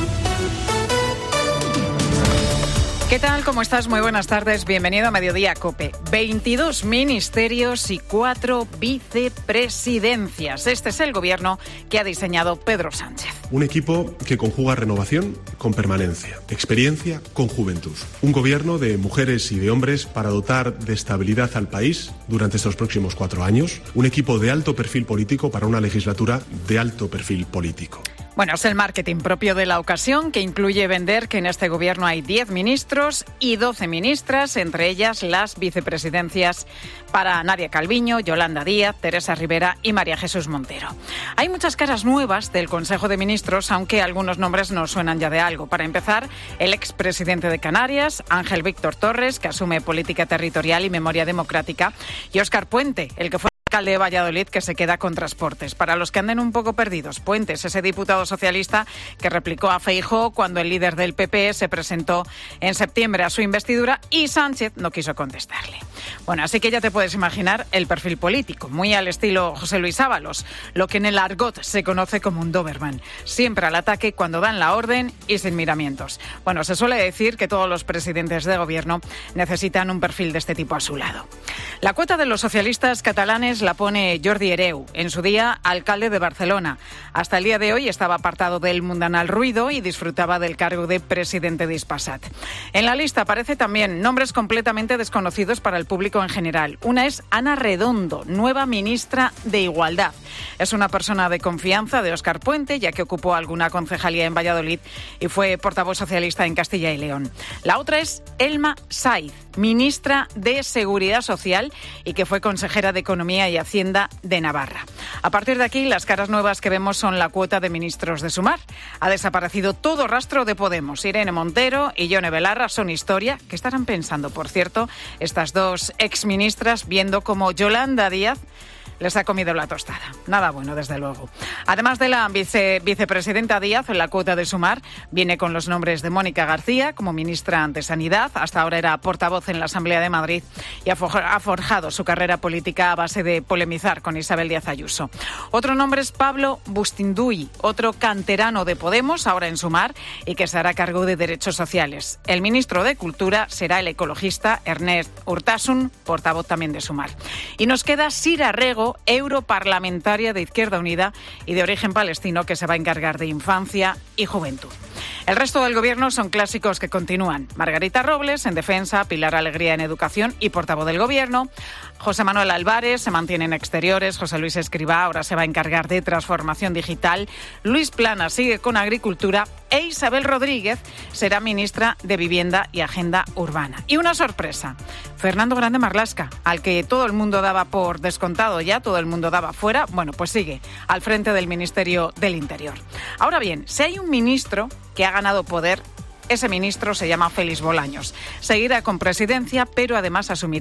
¿Qué tal? ¿Cómo estás? Muy buenas tardes. Bienvenido a Mediodía COPE. veintidós ministerios y cuatro vicepresidencias. Este es el gobierno que ha diseñado Pedro Sánchez. Un equipo que conjuga renovación con permanencia, experiencia con juventud. Un gobierno de mujeres y de hombres para dotar de estabilidad al país durante estos próximos cuatro años. Un equipo de alto perfil político para una legislatura de alto perfil político. Bueno, es el marketing propio de la ocasión, que incluye vender que en este gobierno hay diez ministros y doce ministras, entre ellas las vicepresidencias para Nadia Calviño, Yolanda Díaz, Teresa Rivera y María Jesús Montero. Hay muchas caras nuevas del Consejo de Ministros, aunque algunos nombres nos suenan ya de algo. Para empezar, el expresidente de Canarias, Ángel Víctor Torres, que asume política territorial y memoria democrática, y Óscar Puente, el que fue alcalde de Valladolid, que se queda con transportes. Para los que anden un poco perdidos, Puente es ese diputado socialista que replicó a Feijóo cuando el líder del P P se presentó en septiembre a su investidura y Sánchez no quiso contestarle. Bueno, así que ya te puedes imaginar el perfil político, muy al estilo José Luis Ábalos, lo que en el argot se conoce como un Doberman, siempre al ataque cuando dan la orden y sin miramientos. Bueno, se suele decir que todos los presidentes de gobierno necesitan un perfil de este tipo a su lado. La cuota de los socialistas catalanes la pone Jordi Hereu, en su día alcalde de Barcelona. Hasta el día de hoy estaba apartado del mundanal ruido y disfrutaba del cargo de presidente d'Hispasat. En la lista aparece también nombres completamente desconocidos para el público en general. Una es Ana Redondo, nueva ministra de Igualdad. Es una persona de confianza de Óscar Puente, ya que ocupó alguna concejalía en Valladolid y fue portavoz socialista en Castilla y León. La otra es Elma Saiz, ministra de Seguridad Social y que fue consejera de Economía y Hacienda de Navarra. A partir de aquí, las caras nuevas que vemos son la cuota de ministros de Sumar. Ha desaparecido todo rastro de Podemos. Irene Montero y Yone Belarra son historia. ¿Qué estarán pensando, por cierto, estas dos exministras, viendo cómo Yolanda Díaz les ha comido la tostada? Nada bueno, desde luego. Además de la vice, vicepresidenta Díaz, la cuota de Sumar viene con los nombres de Mónica García como ministra ante Sanidad. Hasta ahora era portavoz en la Asamblea de Madrid y ha forjado su carrera política a base de polemizar con Isabel Díaz Ayuso. Otro nombre es Pablo Bustinduy, otro canterano de Podemos, ahora en Sumar, y que se hará cargo de derechos sociales. El ministro de Cultura será el ecologista Ernest Urtasun, portavoz también de Sumar. Y nos queda Sira Rego, europarlamentaria de Izquierda Unida y de origen palestino, que se va a encargar de infancia y juventud. El resto del gobierno son clásicos que continúan. Margarita Robles en Defensa, Pilar Alegría en Educación y portavoz del gobierno. José Manuel Álvarez se mantiene en Exteriores. José Luis Escrivá ahora se va a encargar de Transformación Digital. Luis Plana sigue con Agricultura e Isabel Rodríguez será ministra de Vivienda y Agenda Urbana. Y una sorpresa, Fernando Grande Marlaska, al que todo el mundo daba por descontado ya, todo el mundo daba fuera, bueno, pues sigue al frente del Ministerio del Interior. Ahora bien, si hay un ministro que ha ganado poder, ese ministro se llama Félix Bolaños. Seguirá con presidencia, pero además asumirá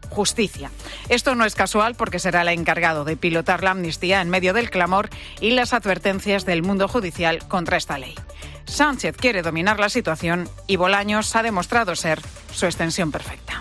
justicia. Esto no es casual porque será el encargado de pilotar la amnistía en medio del clamor y las advertencias del mundo judicial contra esta ley. Sánchez quiere dominar la situación y Bolaños ha demostrado ser su extensión perfecta.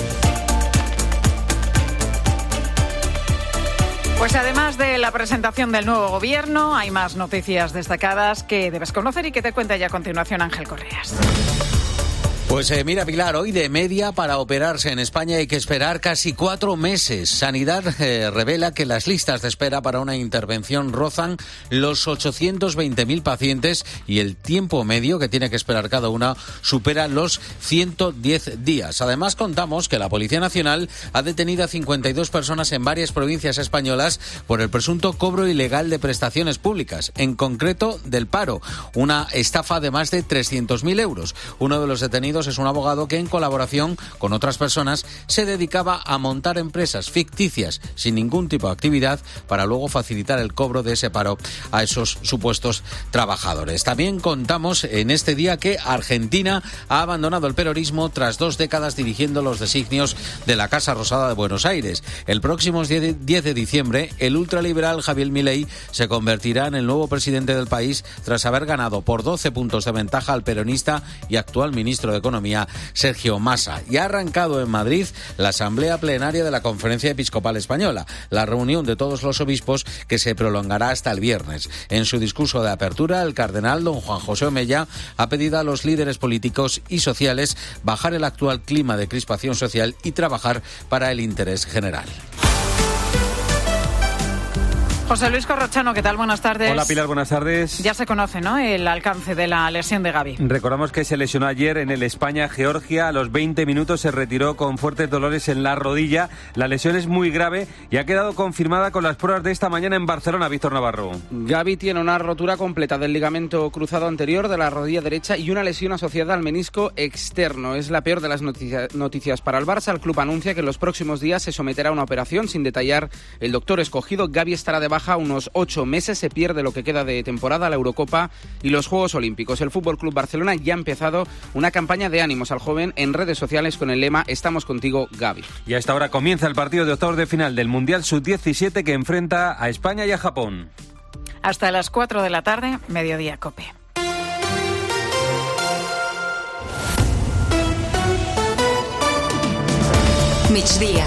Pues además de la presentación del nuevo gobierno, hay más noticias destacadas que debes conocer y que te cuenta ya a continuación Ángel Correas. Pues eh, mira, Pilar, hoy de media para operarse en España hay que esperar casi cuatro meses. Sanidad eh, revela que las listas de espera para una intervención rozan los ochocientos veinte mil pacientes y el tiempo medio que tiene que esperar cada una supera los ciento diez días. Además, contamos que la Policía Nacional ha detenido a cincuenta y dos personas en varias provincias españolas por el presunto cobro ilegal de prestaciones públicas, en concreto del paro, una estafa de más de trescientos mil euros. Uno de los detenidos es un abogado que en colaboración con otras personas se dedicaba a montar empresas ficticias sin ningún tipo de actividad para luego facilitar el cobro de ese paro a esos supuestos trabajadores. También contamos en este día que Argentina ha abandonado el peronismo tras dos décadas dirigiendo los designios de la Casa Rosada de Buenos Aires. El próximo diez de diciembre, el ultraliberal Javier Milei se convertirá en el nuevo presidente del país tras haber ganado por doce puntos de ventaja al peronista y actual ministro de Economía Sergio Massa, y ha arrancado en Madrid la asamblea plenaria de la Conferencia Episcopal Española, la reunión de todos los obispos que se prolongará hasta el viernes. En su discurso de apertura, el cardenal don Juan José Omella ha pedido a los líderes políticos y sociales bajar el actual clima de crispación social y trabajar para el interés general. José Luis Corrochano, ¿qué tal? Buenas tardes. Hola Pilar, buenas tardes. Ya se conoce, ¿no?, el alcance de la lesión de Gavi. Recordamos que se lesionó ayer en el España-Georgia. A los veinte minutos se retiró con fuertes dolores en la rodilla. La lesión es muy grave y ha quedado confirmada con las pruebas de esta mañana en Barcelona. Víctor Navarro. Gavi tiene una rotura completa del ligamento cruzado anterior de la rodilla derecha y una lesión asociada al menisco externo. Es la peor de las noticia- noticias para el Barça. El club anuncia que en los próximos días se someterá a una operación sin detallar el doctor escogido. Gavi estará de baja unos ocho meses, se pierde lo que queda de temporada, la Eurocopa y los Juegos Olímpicos. El Fútbol Club Barcelona ya ha empezado una campaña de ánimos al joven en redes sociales con el lema "Estamos contigo, Gavi". Y a esta hora comienza el partido de octavos de final del Mundial sub diecisiete que enfrenta a España y a Japón. Hasta las cuatro de la tarde, Mediodía Cope. Migdia.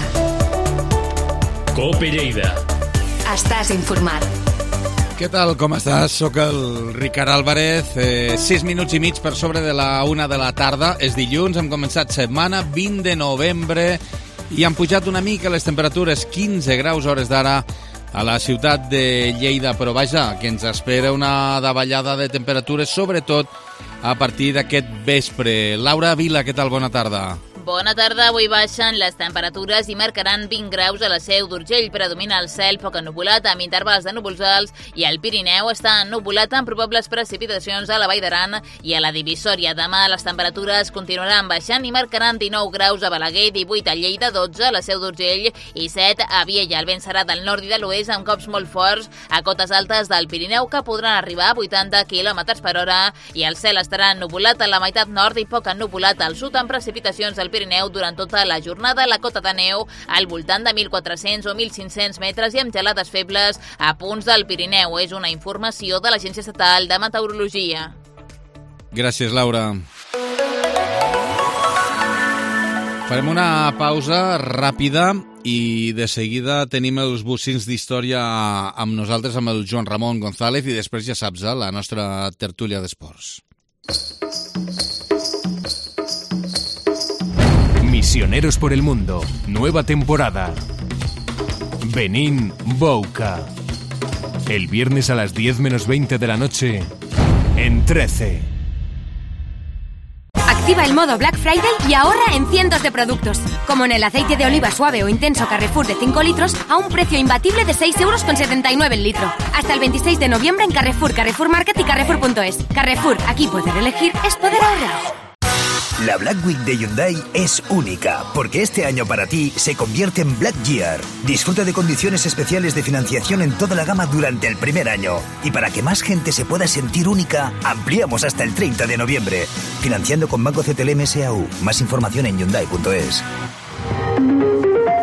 Cope Lleida. Estàs informat. Què tal, com estàs? Soc el Ricard Álvarez. Eh, sis minuts i mig per sobre de la una de la tarda. És dilluns, hem començat setmana, vint de novembre, i han pujat una mica les temperatures, quinze graus hores d'ara a la ciutat de Lleida, però vaja, que ens espera una davallada de temperatures, sobretot a partir d'aquest vespre. Laura Vila, què tal? Bona tarda. Bona tarda. Avui baixen les temperatures i marcaran vint graus a la Seu d'Urgell. Predomina el cel poc ennuvolat amb intervals de núvols alts i el Pirineu està ennuvolat amb probables precipitacions a la Vall d'Aran i a la Divisòria. Demà les temperatures continuaran baixant i marcaran dinou graus a Balaguer, divuit a Lleida, dotze a la Seu d'Urgell i set a Viella. El vent serà del nord i de l'oest amb cops molt forts a cotes altes del Pirineu que podran arribar a vuitanta quilòmetres per hora i el cel estarà ennuvolat a la meitat nord i poc ennuvolat al sud amb precipitacions del Pirineu durant tota la jornada. La cota de neu al voltant de mil quatre-cents o mil cinc-cents metres i amb gelades febles a punts del Pirineu. És una informació de l'Agència Estatal de Meteorologia. Gràcies, Laura. Farem una pausa ràpida i de seguida tenim els bocins d'història amb nosaltres, amb el Joan Ramon González, i després, ja saps, la nostra tertúlia d'esports. Misioneros por el Mundo, nueva temporada. Benín Bouka. El viernes a las diez menos veinte de la noche en trece. Activa el modo Black Friday y ahorra en cientos de productos, como en el aceite de oliva suave o intenso Carrefour de cinco litros a un precio imbatible de seis euros con setenta y nueve el litro. Hasta el veintiséis de noviembre en Carrefour, Carrefour Market y Carrefour punto es. Carrefour, aquí poder elegir es poder ahorrar. La Black Week de Hyundai es única, porque este año para ti se convierte en Black Year. Disfruta de condiciones especiales de financiación en toda la gama durante el primer año. Y para que más gente se pueda sentir única, ampliamos hasta el treinta de noviembre. Financiando con Banco C T L M S A U. Más información en Hyundai punto es.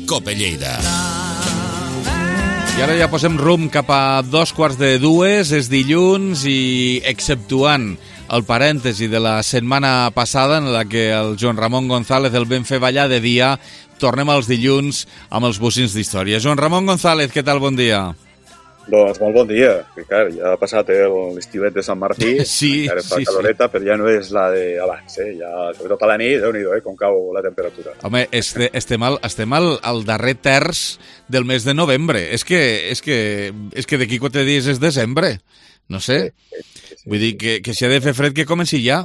COPE Lleida. I ara ja posem rumb cap a dos quarts de dues, és dilluns i exceptuant el parèntesi de la setmana passada en la que el Joan Ramon González el vam fer ballar de dia, tornem als dilluns amb els bocins d'història. Joan Ramon González, què tal? Bon dia. Doncs molt bon dia, que clar, ja ha passat l'estiuet de Sant Martí, sí, encara fa sí, caloreta, sí. Però ja no és la d'abans, eh? Ja, sobretot a la nit, Déu-n'hi-do, eh? Com cau la temperatura. Home, este, estem, al, estem al, al darrer terç del mes de novembre, és que, és que, és que d'aquí quatre dies és desembre, no sé, sí, sí, sí, vull dir que, que si ha de fer fred que comenci ja.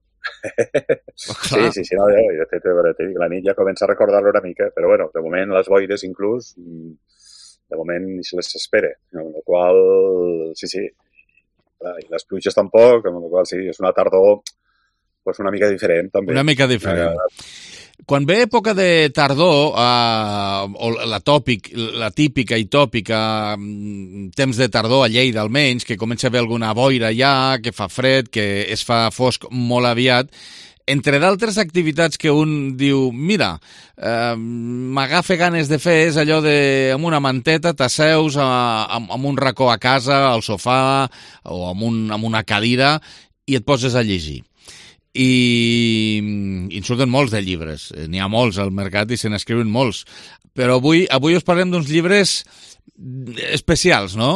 sí, sí, sí, no, de fet, la nit ja comença a recordar-lo una mica, però bueno, de moment les boires inclús... de moment ni se les espera, amb la qual, sí, sí, i les pluges tampoc, amb la qual, sí, és una tardor pues, una mica diferent, també. Una mica diferent. Quan ve època de tardor, eh, o la, tòpic, la típica i tòpica temps de tardor a Lleida almenys, que comença a haver alguna boira ja, que fa fred, que es fa fosc molt aviat, entre d'altres activitats que un diu, mira, eh, m'agafa ganes de fer és allò de, amb una manteta, t'asseus amb, amb un racó a casa, al sofà o amb, un, amb una cadira i et poses a llegir. I, i en surten molts de llibres, n'hi ha molts al mercat i se n'escriuen molts, però avui, avui us parlem d'uns llibres especials, no?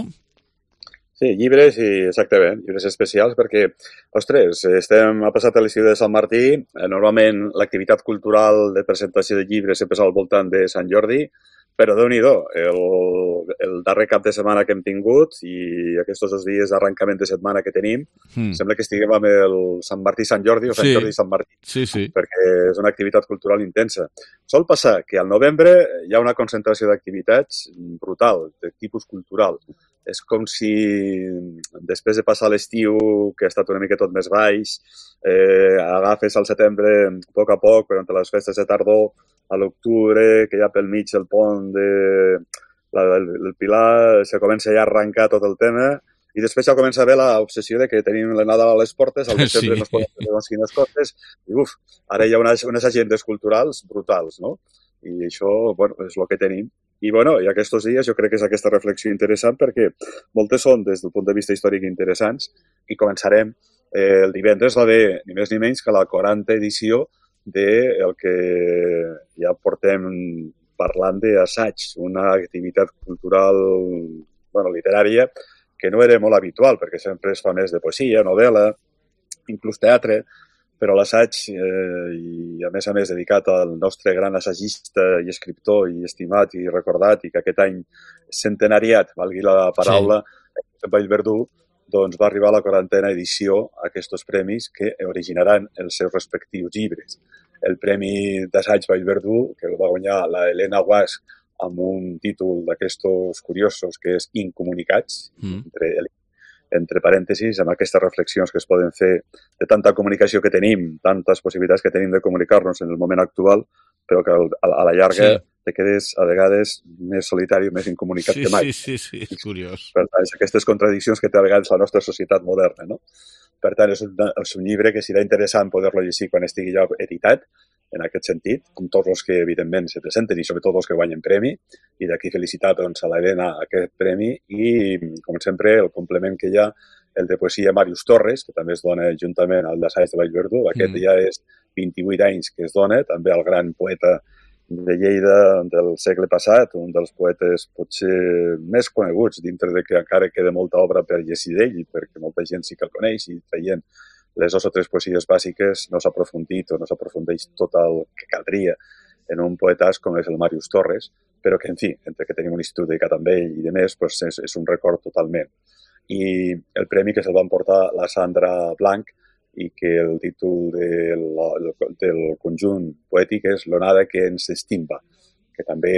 Sí, llibres, i exactament, llibres especials, perquè, ostres, estem ha passat a l'estiu de Sant Martí, normalment l'activitat cultural de presentació de llibres sempre és al voltant de Sant Jordi, però Déu-n'hi-do, el, el darrer cap de setmana que hem tingut i aquests dos dies d'arrencament de setmana que tenim, mm. sembla que estiguem amb el Sant Martí-Sant Jordi o Sant sí. Jordi-Sant Martí, sí, sí. perquè és una activitat cultural intensa. Sol passar que al novembre hi ha una concentració d'activitats brutal, de tipus cultural. És com si després de passar l'estiu, que ha estat una mica tot més baix, eh, agafes al setembre a poc a poc, però entre les festes de tardor, a l'octubre, que hi ha pel mig el pont de la, el, el Pilar, se comença ja a arrencar tot el tema, i després ja comença a haver l'obsessió de que tenim la Nadal a les portes, al desembre sí. no es poden fer doncs quines coses, i uf, ara hi ha unes, unes agendes culturals brutals, no? I això, bueno, és el que tenim. I, bueno, i aquests dies jo crec que és aquesta reflexió interessant perquè moltes són, des del punt de vista històric, interessants i començarem eh, el divendres la de, ni més ni menys, que la quaranta edició del que ja portem parlant d'assaig, una activitat cultural, bueno, literària, que no era molt habitual perquè sempre es fa més de poesia, novel·la, inclús teatre, però l'assaig, eh, i a més a més dedicat al nostre gran assagista i escriptor i estimat i recordat i que aquest any centenariat, valgui la paraula, sí. Vallverdú, doncs va arribar a la quarantena edició a aquests premis que originaran els seus respectius llibres. El Premi d'Assaig Vallverdú, que el va guanyar la Helena Guasch amb un títol d'aquestos curiosos que és Incomunicats, mm. entre el entre parèntesis, amb aquestes reflexions que es poden fer de tanta comunicació que tenim, tantes possibilitats que tenim de comunicar-nos en el moment actual, però que a la llarga sí. te quedes a vegades més solitari, més incomunicat sí, que mai. Sí, sí, sí, curiós. Per tant, és aquestes contradiccions que té a vegades la nostra societat moderna, no? Per tant, és un, és un llibre que serà interessant poder-lo llegir quan estigui ja editat, en aquest sentit, com tots els que evidentment se presenten i sobretot els que guanyen premi, i d'aquí felicitar doncs, a l'Helena aquest premi i, com sempre, el complement que hi ha, el de poesia Màrius Torres, que també es dona juntament al d'Assaig de Vallverdú, aquest mm. ja és vint-i-vuit anys que es dona, també al gran poeta de Lleida del segle passat, un dels poetes potser més coneguts, dintre de que encara queda molta obra per llegir d'ell, perquè molta gent sí que el coneix i traient les dues o tres poesies bàsiques no s'ha aprofundit o no s'aprofundeix tot el que caldria en un poetàs com és el Màrius Torres, però que, en fi, entre que tenim un institut dedicat amb ell i de més, doncs és, és un record totalment. I el premi que se'l va emportar la Sandra Blanc i que el títol del, del conjunt poètic és L'onada que ens estimba, que també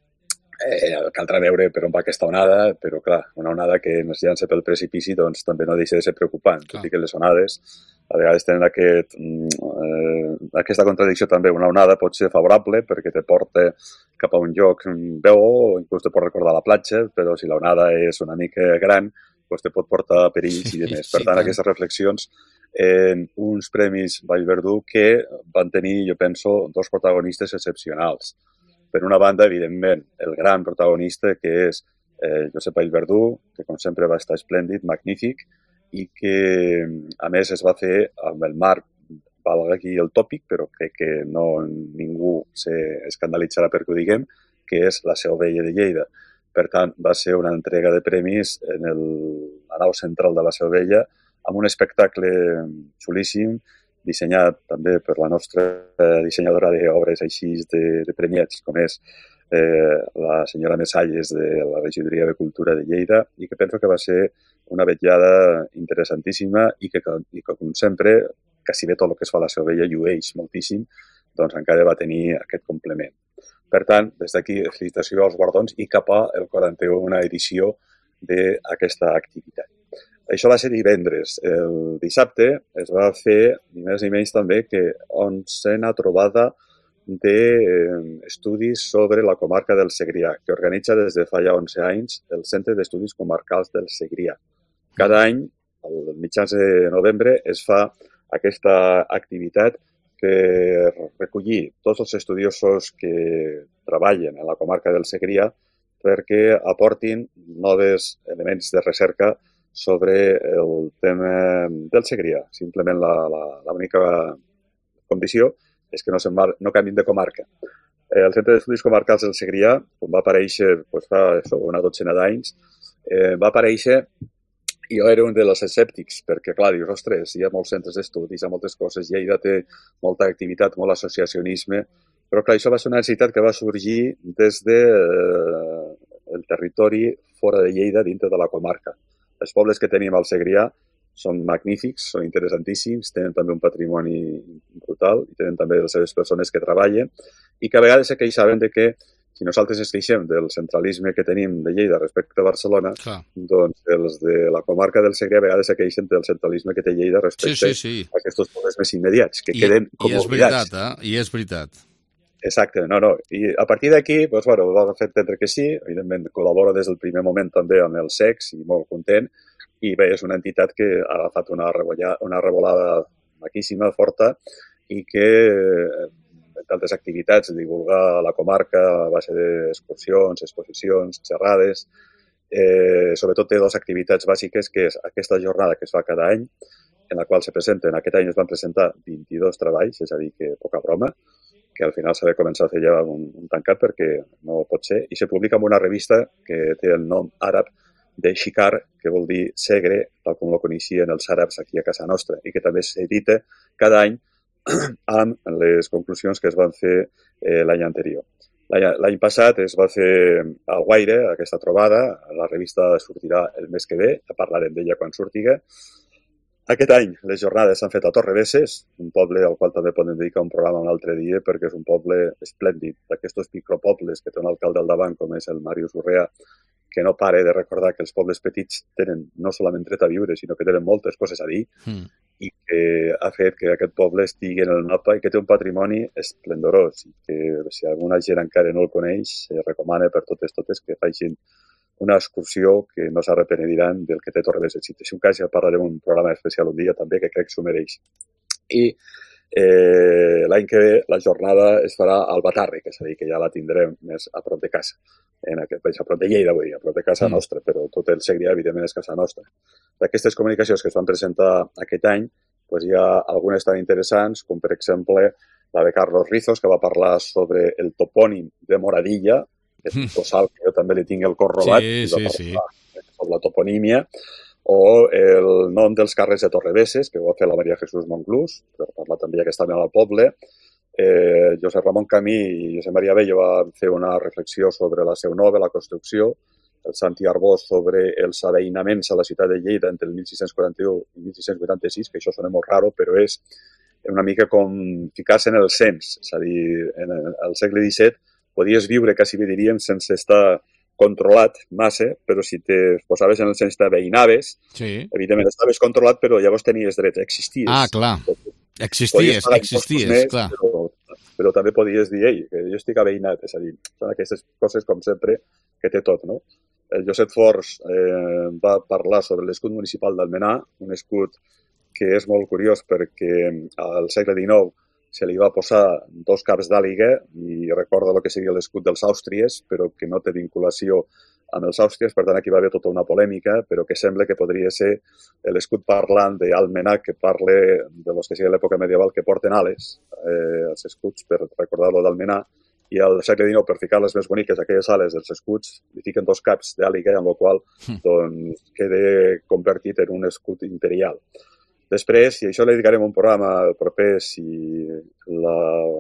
eh, caldrà veure per on va aquesta onada, però clar, una onada que ens llança pel precipici doncs també no deixa de ser preocupant, tot i que les onades a vegades tenen aquest, eh, aquesta contradicció també. Una onada pot ser favorable perquè te porta cap a un lloc veu o inclús te pot recordar la platja, però si la onada és una mica gran, doncs te pot portar perills i demés. Per tant, sí, aquestes reflexions en uns premis Vallverdú que van tenir, jo penso, dos protagonistes excepcionals. Per una banda, evidentment, el gran protagonista, que és eh, Josep Vallverdú, que com sempre va estar esplèndid, magnífic, i que, a més, es va fer amb el marc, valga aquí el tòpic, però crec que no ningú s'escandalitzarà perquè ho diguem, que és la Seu Vella de Lleida. Per tant, va ser una entrega de premis en el, la nau central de la Seu Vella, amb un espectacle xulíssim, dissenyat també per la nostra dissenyadora d'obres així de, de premiats, com és eh, la senyora Mesalles de la Regidoria de Cultura de Lleida, i que penso que va ser una vetllada interessantíssima i que, i que com sempre, quasi bé tot el que es fa a la Seu Vella llueix moltíssim, doncs encara va tenir aquest complement. Per tant, des d'aquí, felicitació als guardons i cap a el quaranta-una edició d'aquesta activitat. Això va ser divendres. El dissabte es va fer, ni més ni menys també, que onzena trobada d'estudis sobre la comarca del Segrià, que organitza des de fa ja onze anys el Centre d'Estudis Comarcals del Segrià. Cada any, al mitjans de novembre, es fa aquesta activitat per recollir tots els estudiosos que treballen a la comarca del Segrià perquè aportin nous elements de recerca sobre el tema del Segrià. Simplement l'única condició és que no, se'n va, no canvin de comarca. El Centre d'Estudis Comarcals del Segrià, quan va aparèixer doncs, fa una dotzena d'anys, eh, va aparèixer i jo era un dels escèptics, perquè, clar, dius, ostres, hi ha molts centres d'estudis, hi ha moltes coses, Lleida té molta activitat, molt associacionisme, però, clar, això va ser una necessitat que va sorgir des del eh, territori fora de Lleida, dintre de la comarca. Els pobles que tenim al Segrià són magnífics, són interessantíssims, tenen també un patrimoni brutal i tenen també les seves persones que treballen i que a vegades se queixaven de que si nosaltres ens queixem del centralisme que tenim de Lleida respecte a Barcelona, Clar. doncs els de la comarca del Segrià a vegades se queixen del centralisme que té Lleida respecte sí, sí, sí. a aquests pobles més immediats, que I, queden com i és oblidats. Veritat, eh? I és veritat. Exacte, no, no. I a partir d'aquí, doncs, bueno, va fer entendre que sí, evidentment col·labora des del primer moment també amb el S E C i molt content, i bé, és una entitat que ha agafat una, una revolada maquíssima, forta, i que en altres activitats, divulgar la comarca a base d'excursions, exposicions, xerrades, eh, sobretot té dues activitats bàsiques, que és aquesta jornada que es fa cada any, en la qual se presenten, aquest any es van presentar vint-i-dos treballs, és a dir, que poca broma, que al final s'ha de començar a fer ja un, un tancat perquè no pot ser, i se publica en una revista que té el nom àrab de Xicar, que vol dir segre, tal com ho coneixien els àrabs aquí a casa nostra, i que també s'edita cada any amb les conclusions que es van fer eh, l'any anterior. L'any passat es va fer al Guaire, aquesta trobada, la revista sortirà el mes que ve, ja parlarem d'ella quan surtiga. Aquest any les jornades s'han fet a Torrebesses, un poble al qual també podem dedicar un programa un altre dia perquè és un poble esplèndid, d'aquests micropobles que té un alcalde al davant com és el Màrius Urrea, que no pare de recordar que els pobles petits tenen no solament dret a viure, sinó que tenen moltes coses a dir mm. i que ha fet que aquest poble estigui en el mapa i que té un patrimoni esplendorós i que si alguna gent encara no el coneix, se recomana per totes totes que facin una excursió que no s'arrepeniran del que té Torrebesses. Si és un cas, ja parlarem un programa especial un dia també, que crec que s'ho mereix. I eh, l'any que ve la jornada es farà al Batarri, que és a dir, que ja la tindrem més a prop de casa. En aquest, a prop de Lleida, vull dir, a prop de casa mm. nostra, però tot el Segrià, evidentment, és casa nostra. D'aquestes comunicacions que es van presentar aquest any, doncs hi ha algunes tan interessants, com per exemple la de Carlos Rizos, que va parlar sobre el topònim de Moradilla, que és un tossal que jo també li tinc el cor robat, sí, sí, sí. sobre la toponímia, o el nom dels carrers de Torrebesses, que ho va fer la Maria Jesús Monclús, per parlar també que estaven al poble. Eh, Josep Ramon Camí i Josep Maria Bello van fer una reflexió sobre la Seu Nova, la construcció, el Santi Arbós sobre els aveïnaments a la ciutat de Lleida entre el mil sis-cents quaranta-u i mil sis-cents vuitanta-sis, que això sona molt raro, però és una mica com ficar-se en el cens, és a dir, en el segle disset podies viure, quasi bé diríem, sense estar controlat massa, però si te posaves en el cens t'aveïnaves, sí. Evidentment estaves controlat, però llavors tenies drets, existies. Ah, clar, existies, existies, més, clar. Però, però també podies dir, ei, que jo estic aveïnat, és a dir, són aquestes coses, com sempre, que té tot, no? El Josep Forns eh, va parlar sobre l'escut municipal d'Almenar, un escut que és molt curiós perquè al segle dinou se li va posar dos caps d'àliga i recorda el que seria l'escut dels Àustries, però que no té vinculació amb els Àustries, per tant aquí va haver tota una polèmica, però que sembla que podria ser l'escut parlant d'Almenac, que parla de los que sigui l'època medieval, que porten ales, eh, els escuts, per recordar-lo d'Almenar, i al segle dinou, per ficar-les més boniques, aquelles ales dels escuts, li fiquen dos caps d'àliga, amb la qual doncs, queda convertit en un escut imperial. Després, i això li dedicarem un programa proper, si la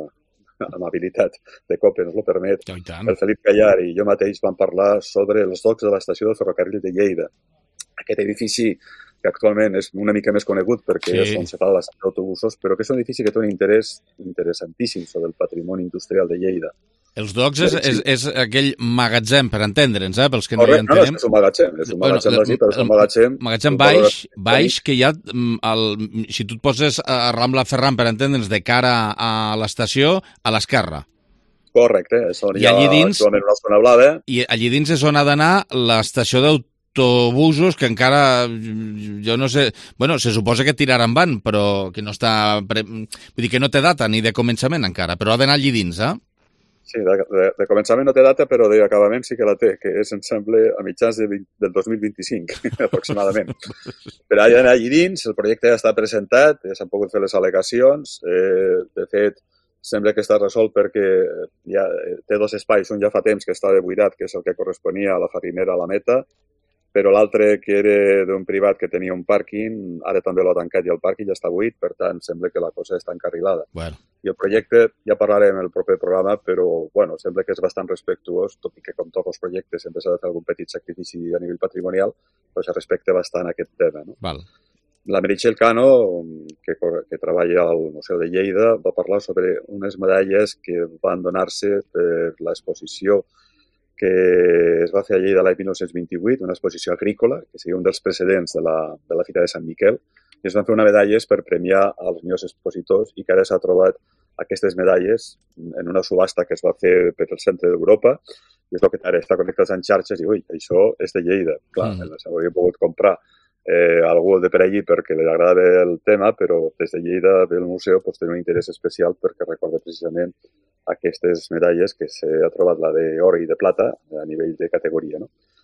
amabilitat de COPE ens ho permet, el Felip Callar i jo mateix vam parlar sobre els docks de l'estació del ferrocarril de Lleida. Aquest edifici que actualment és una mica més conegut perquè sí. és on se fa l'estació d'autobusos, però que és un edifici que té un interès interessantíssim sobre el patrimoni industrial de Lleida. Els docks és, és, és aquell magatzem, per entendre'ns, eh, pels que no Correcte, hi entenem. No, és un magatzem, és un magatzem bueno, d'ací, però és un magatzem... Magatzem baix, baix, que hi ha, el, si tu et poses a Rambla Ferran, per entendre'ns, de cara a l'estació, a l'esquerra. Correcte, és on hi ha dins, actualment una zona blava. I allí dins és on ha d'anar l'estació d'autobusos, que encara, jo no sé, bueno, se suposa que tiraran van, però que no està, pre... vull dir que no té data ni de començament encara, però ha d'anar allí dins, eh? Sí, de, de, de començament no té data, però d'acabament sí que la té, que és, em sembla, a mitjans de vint, del dos mil vint-i-cinc, aproximadament. Però ha d'anar allí dins, el projecte ja està presentat, ja s'han pogut fer les al·legacions, eh, de fet, sembla que està resolt perquè ja té dos espais, un ja fa temps que estava buidat, que és el que corresponia a la farinera a la Meta, però l'altre, que era d'un privat que tenia un pàrquing, ara també l'ha tancat i el pàrquing ja està buit, per tant, sembla que la cosa està encarrilada. Bueno. I el projecte, ja parlarem en el proper programa, però bueno, sembla que és bastant respectuós, tot i que com tots els projectes sempre s'ha de fer algun petit sacrifici a nivell patrimonial, però se respecta bastant aquest tema. No? Val. La Meritxell Cano, que, que treballa al Museu de Lleida, va parlar sobre unes medalles que van donar-se per l'exposició que es va fer a Lleida l'any mil nou-cents vint-i-vuit, una exposició agrícola, que seria un dels precedents de la, de la Fita de Sant Miquel, i es van fer una medalles per premiar als millors expositors i que ara s'ha trobat aquestes medalles en una subhasta que es va fer per el centre d'Europa, i és el que ara està connectat en xarxes i, ui, això és de Lleida. Clar, mm. s'hauria pogut comprar eh, algú de per allí perquè li agrada el tema, però des de Lleida, del museu, doncs, té un interès especial perquè recorda precisament aquestes medalles que s'ha trobat la d'or i de plata a nivell de categoria. No?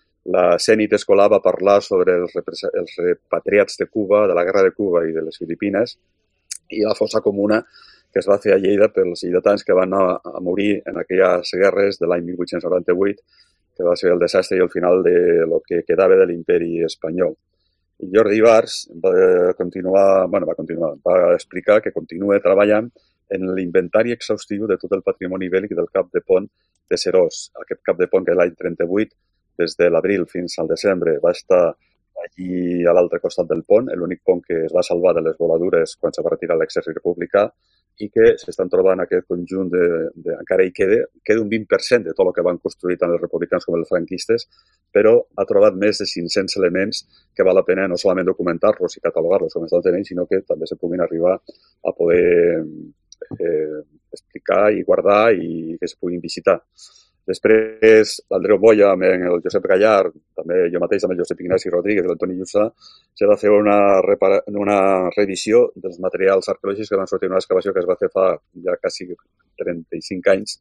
La Zenit escolar va parlar sobre els, els repatriats de Cuba, de la guerra de Cuba i de les Filipines, i la fossa comuna que es va fer a Lleida pels lleidatans que van anar a morir en aquelles guerres de l'any mil vuit-cents noranta-vuit, que va ser el desastre i el final de lo que quedava de l'imperi espanyol. I Jordi Ibars va continuar, bueno, va continuar, va explicar que continua treballant en l'inventari exhaustiu de tot el patrimoni bèl·lic del cap de pont de Serós. Aquest cap de pont que l'any trenta-vuit, des de l'abril fins al desembre, va estar allí a l'altre costat del pont, l'únic pont que es va salvar de les voladures quan se va retirar l'exèrcit republicà, i que s'estan trobant aquest conjunt de, de encara hi queda, queda un vint per cent de tot el que van construir tant els republicans com els franquistes, però ha trobat més de cinc-cents elements que val la pena no solament documentar-los i catalogar-los com els d'altres, sinó que també se puguin arribar a poder eh, explicar i guardar i que es puguin visitar. Després, l'Andreu Boia amb el Josep Gallar, també jo mateix amb el Josep Ignasi Rodríguez i l'Antoni Llussà, s'ha de fer una, repara... una revisió dels materials arqueològics que van sortir en una excavació que es va fer fa ja quasi trenta-cinc anys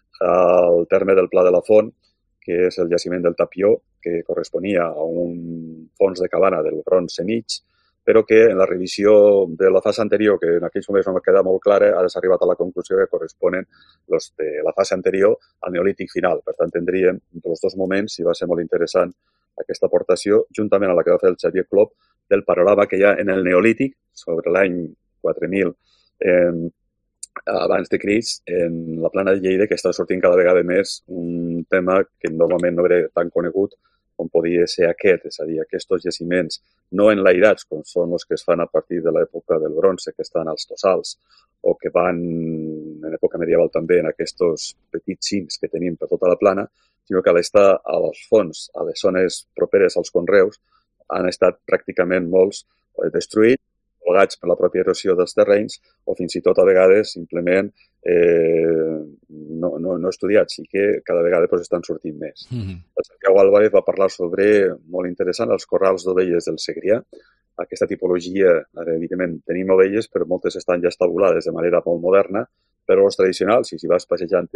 al terme del Pla de la Font, que és el jaciment del Tapió, que corresponia a un fons de cabana del bronze mig, però que en la revisió de la fase anterior, que en aquells moments no m'ha quedat molt clara, ara s'ha arribat a la conclusió que corresponen los de la fase anterior al neolític final. Per tant, tindríem entre els dos moments, i va ser molt interessant aquesta aportació, juntament a la que va fer el Xavier Clop, del panorama que hi ha en el neolític, sobre l'any quatre mil eh, abans de Crist, en la plana de Lleida, que està sortint cada vegada més un tema que normalment no era tan conegut, com podia ser aquest, és a dir, aquests jaciments no enlairats, com són els que es fan a partir de l'època del bronze, que estan als tossals, o que van en època medieval també en aquests petits cims que tenim per tota la plana, sinó que a l'estar als fons, a les zones properes als conreus, han estat pràcticament molts destruïts, provocats per la pròpia erosió dels terrenys o fins i tot a vegades simplement eh, no, no, no estudiats i que cada vegada pues, estan sortint més. Mm-hmm. El Santiago Álvarez va parlar sobre, molt interessant, els corrals d'ovelles del Segrià. Aquesta tipologia, evidentment, tenim ovelles, però moltes estan ja estabulades de manera molt moderna, però els tradicionals, i si vas passejant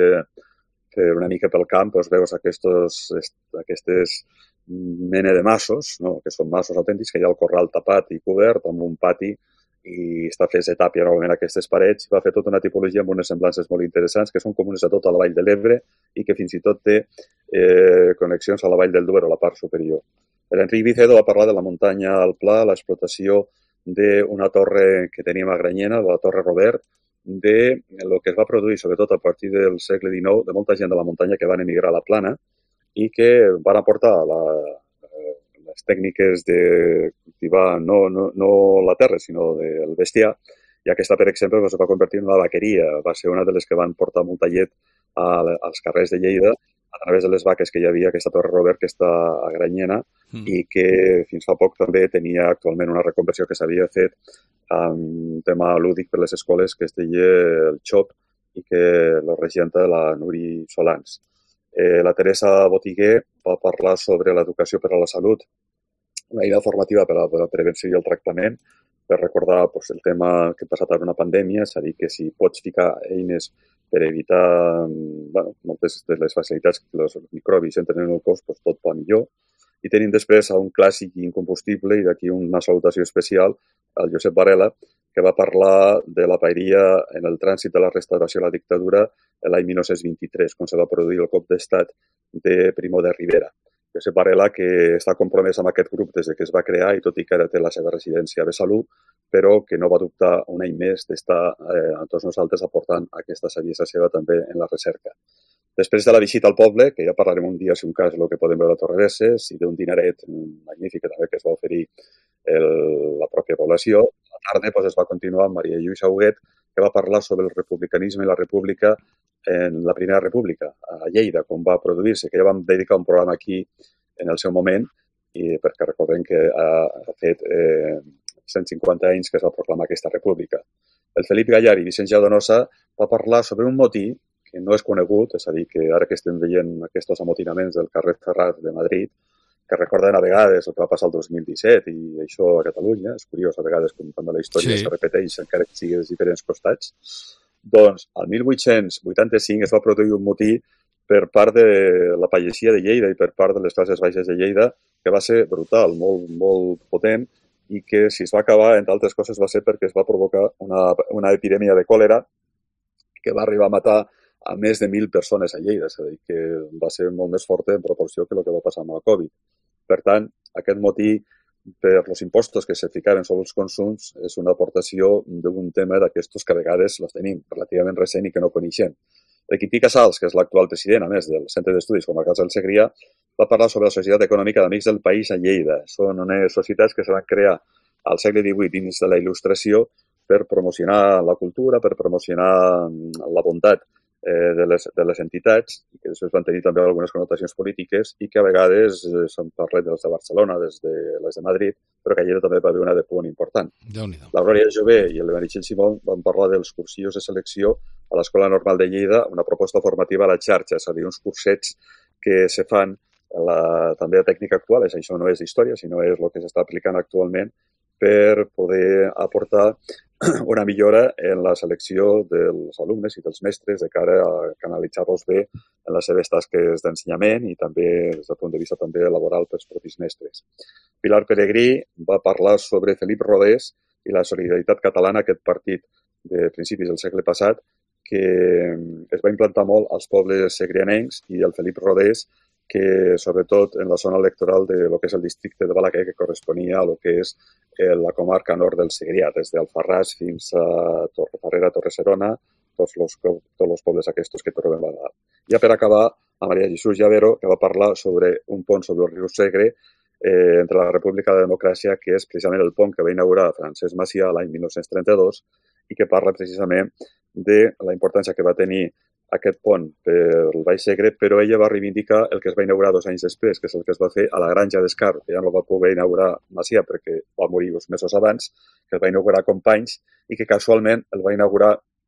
una mica pel camp, doncs veus aquestos, aquestes mena de massos, no? Que són massos autèntics, que hi ha el corral tapat i cobert amb un pati i està fet de tàpia normalment aquestes parets. Va fer tota una tipologia amb unes semblances molt interessants que són comunes a tota la vall de l'Ebre i que fins i tot té eh, connexions a la vall del Duero, a la part superior. L'Enric Vicedo va parlar de la muntanya al Pla, l'explotació d'una torre que teníem a Granyena, la Torre Robert, de lo que es va produir, sobretot a partir del segle dinou, de molta gent de la muntanya que van emigrar a la plana i que van aportar la, les tècniques de cultivar no, no, no la terra, sinó el bestiar, i aquesta, per exemple, es va convertir en una vaqueria. Va ser una de les que van portar molta llet als carrers de Lleida a través de les vaques que hi havia, aquesta Torre Robert que està a Granyena mm. i que fins fa poc també tenia actualment una reconversió que s'havia fet amb un tema lúdic per les escoles que es deia el Xop i que lo regenta la Nuri Solans. Eh, la Teresa Botiguer va parlar sobre l'educació per a la salut, una eina formativa per a la prevenció i el tractament, per recordar pues, el tema que ha passat ara una pandèmia, és a dir, que si pots ficar eines per evitar bueno, moltes de les facilitats que els microbis entren en el cos, pues, tot va millor. I tenim després a un clàssic incombustible, i d'aquí una salutació especial, al Josep Varela, que va parlar de la paeria en el trànsit de la restauració a la dictadura l'any dinou vint-i-tres, quan se va produir el cop d'estat de Primo de Rivera. Josep Varela, que està compromès amb aquest grup des que es va crear i tot i que ara té la seva residència a Besalú, però que no va dubtar un any més d'estar eh, amb tots nosaltres aportant aquesta saviesa seva també en la recerca. Després de la visita al poble, que ja parlarem un dia, si un cas, del que podem veure a Torrebesses, i d'un dineret magnífic també que es va oferir el, la pròpia població, a la tarda pues, es va continuar amb Maria Lluïsa Huguet, que va parlar sobre el republicanisme i la república en la Primera República, a Lleida, com va produir-se, que ja vam dedicar un programa aquí en el seu moment, i perquè recordem que ha, ha fet eh, cent cinquanta anys que es va proclamar aquesta república. El Felip Gallar i Vicenç Lladonosa va parlar sobre un motí que no és conegut, és a dir, que ara que estem veient aquests amotinaments del carrer Ferrat de Madrid, que recorden a vegades el que va passar el dos mil disset i això a Catalunya, és curiós a vegades com també la història sí. se repeteix encara que sigui dels diferents costats, doncs al mil vuit-cents vuitanta-cinc es va produir un motí per part de la pagesia de Lleida i per part de les classes baixes de Lleida que va ser brutal, molt, molt potent i que si es va acabar, entre altres coses, va ser perquè es va provocar una, una epidèmia de còlera que va arribar a matar a més de mil persones a Lleida, és a dir, que va ser molt més forta en proporció que el que va passar amb la Covid. Per tant, aquest motí per els impostos que se ficaven sobre els consums és una aportació d'un tema d'aquestos que a vegades els tenim relativament recent i que no coneixem. El Quintí Casals, que és l'actual president, a més del Centre d'Estudis com a Casa del Segrià, va parlar sobre la Societat Econòmica d'Amics del País a Lleida. Són unes societats que se van crear al segle divuit dins de la il·lustració per promocionar la cultura, per promocionar la bondat de les, de les entitats, i que després van tenir també algunes connotacions polítiques i que a vegades eh, s'han parlat dels de Barcelona, des de les de Madrid, però que a Lleida també va haver una de punt important. L'Auròlia Jové i el Meritxell Simón van parlar dels cursillos de selecció a l'Escola Normal de Lleida, una proposta formativa a la xarxa, és a dir, uns cursets que se fan la, també a tècnica actual, és, això no és història, sinó és el que s'està aplicant actualment per poder aportar una millora en la selecció dels alumnes i dels mestres de cara a canalitzar-los bé en les seves tasques d'ensenyament i també des del punt de vista també laboral pels propis mestres. Pilar Pelegrí va parlar sobre Felip Rodés i la solidaritat catalana, aquest partit de principis del segle passat, que es va implantar molt als pobles segrianencs i el Felip Rodés, que sobretot en la zona electoral de lo que és el districte de Balaguer, que corresponia a lo que és la comarca nord del Segrià, des d'Alfarràs fins a Torrefarrera, Torre-serona, tots els tots els pobles aquests que trobem a dalt. Ja per acabar, a Maria Jesús Llavero, que va parlar sobre un pont sobre el riu Segre eh, entre la República i la Democràcia, que és precisament el pont que va inaugurar Francesc Macià l'any mil nou-cents trenta-dos i que parla precisament de la importància que va tenir aquest pont pel Baix Segre, però ella va reivindicar el que es va inaugurar dos anys després, que és el que es va fer a la Granja d'Escar, que ja no va poder inaugurar Macià perquè va morir uns mesos abans, que es va inaugurar Companys i que casualment el va inaugurar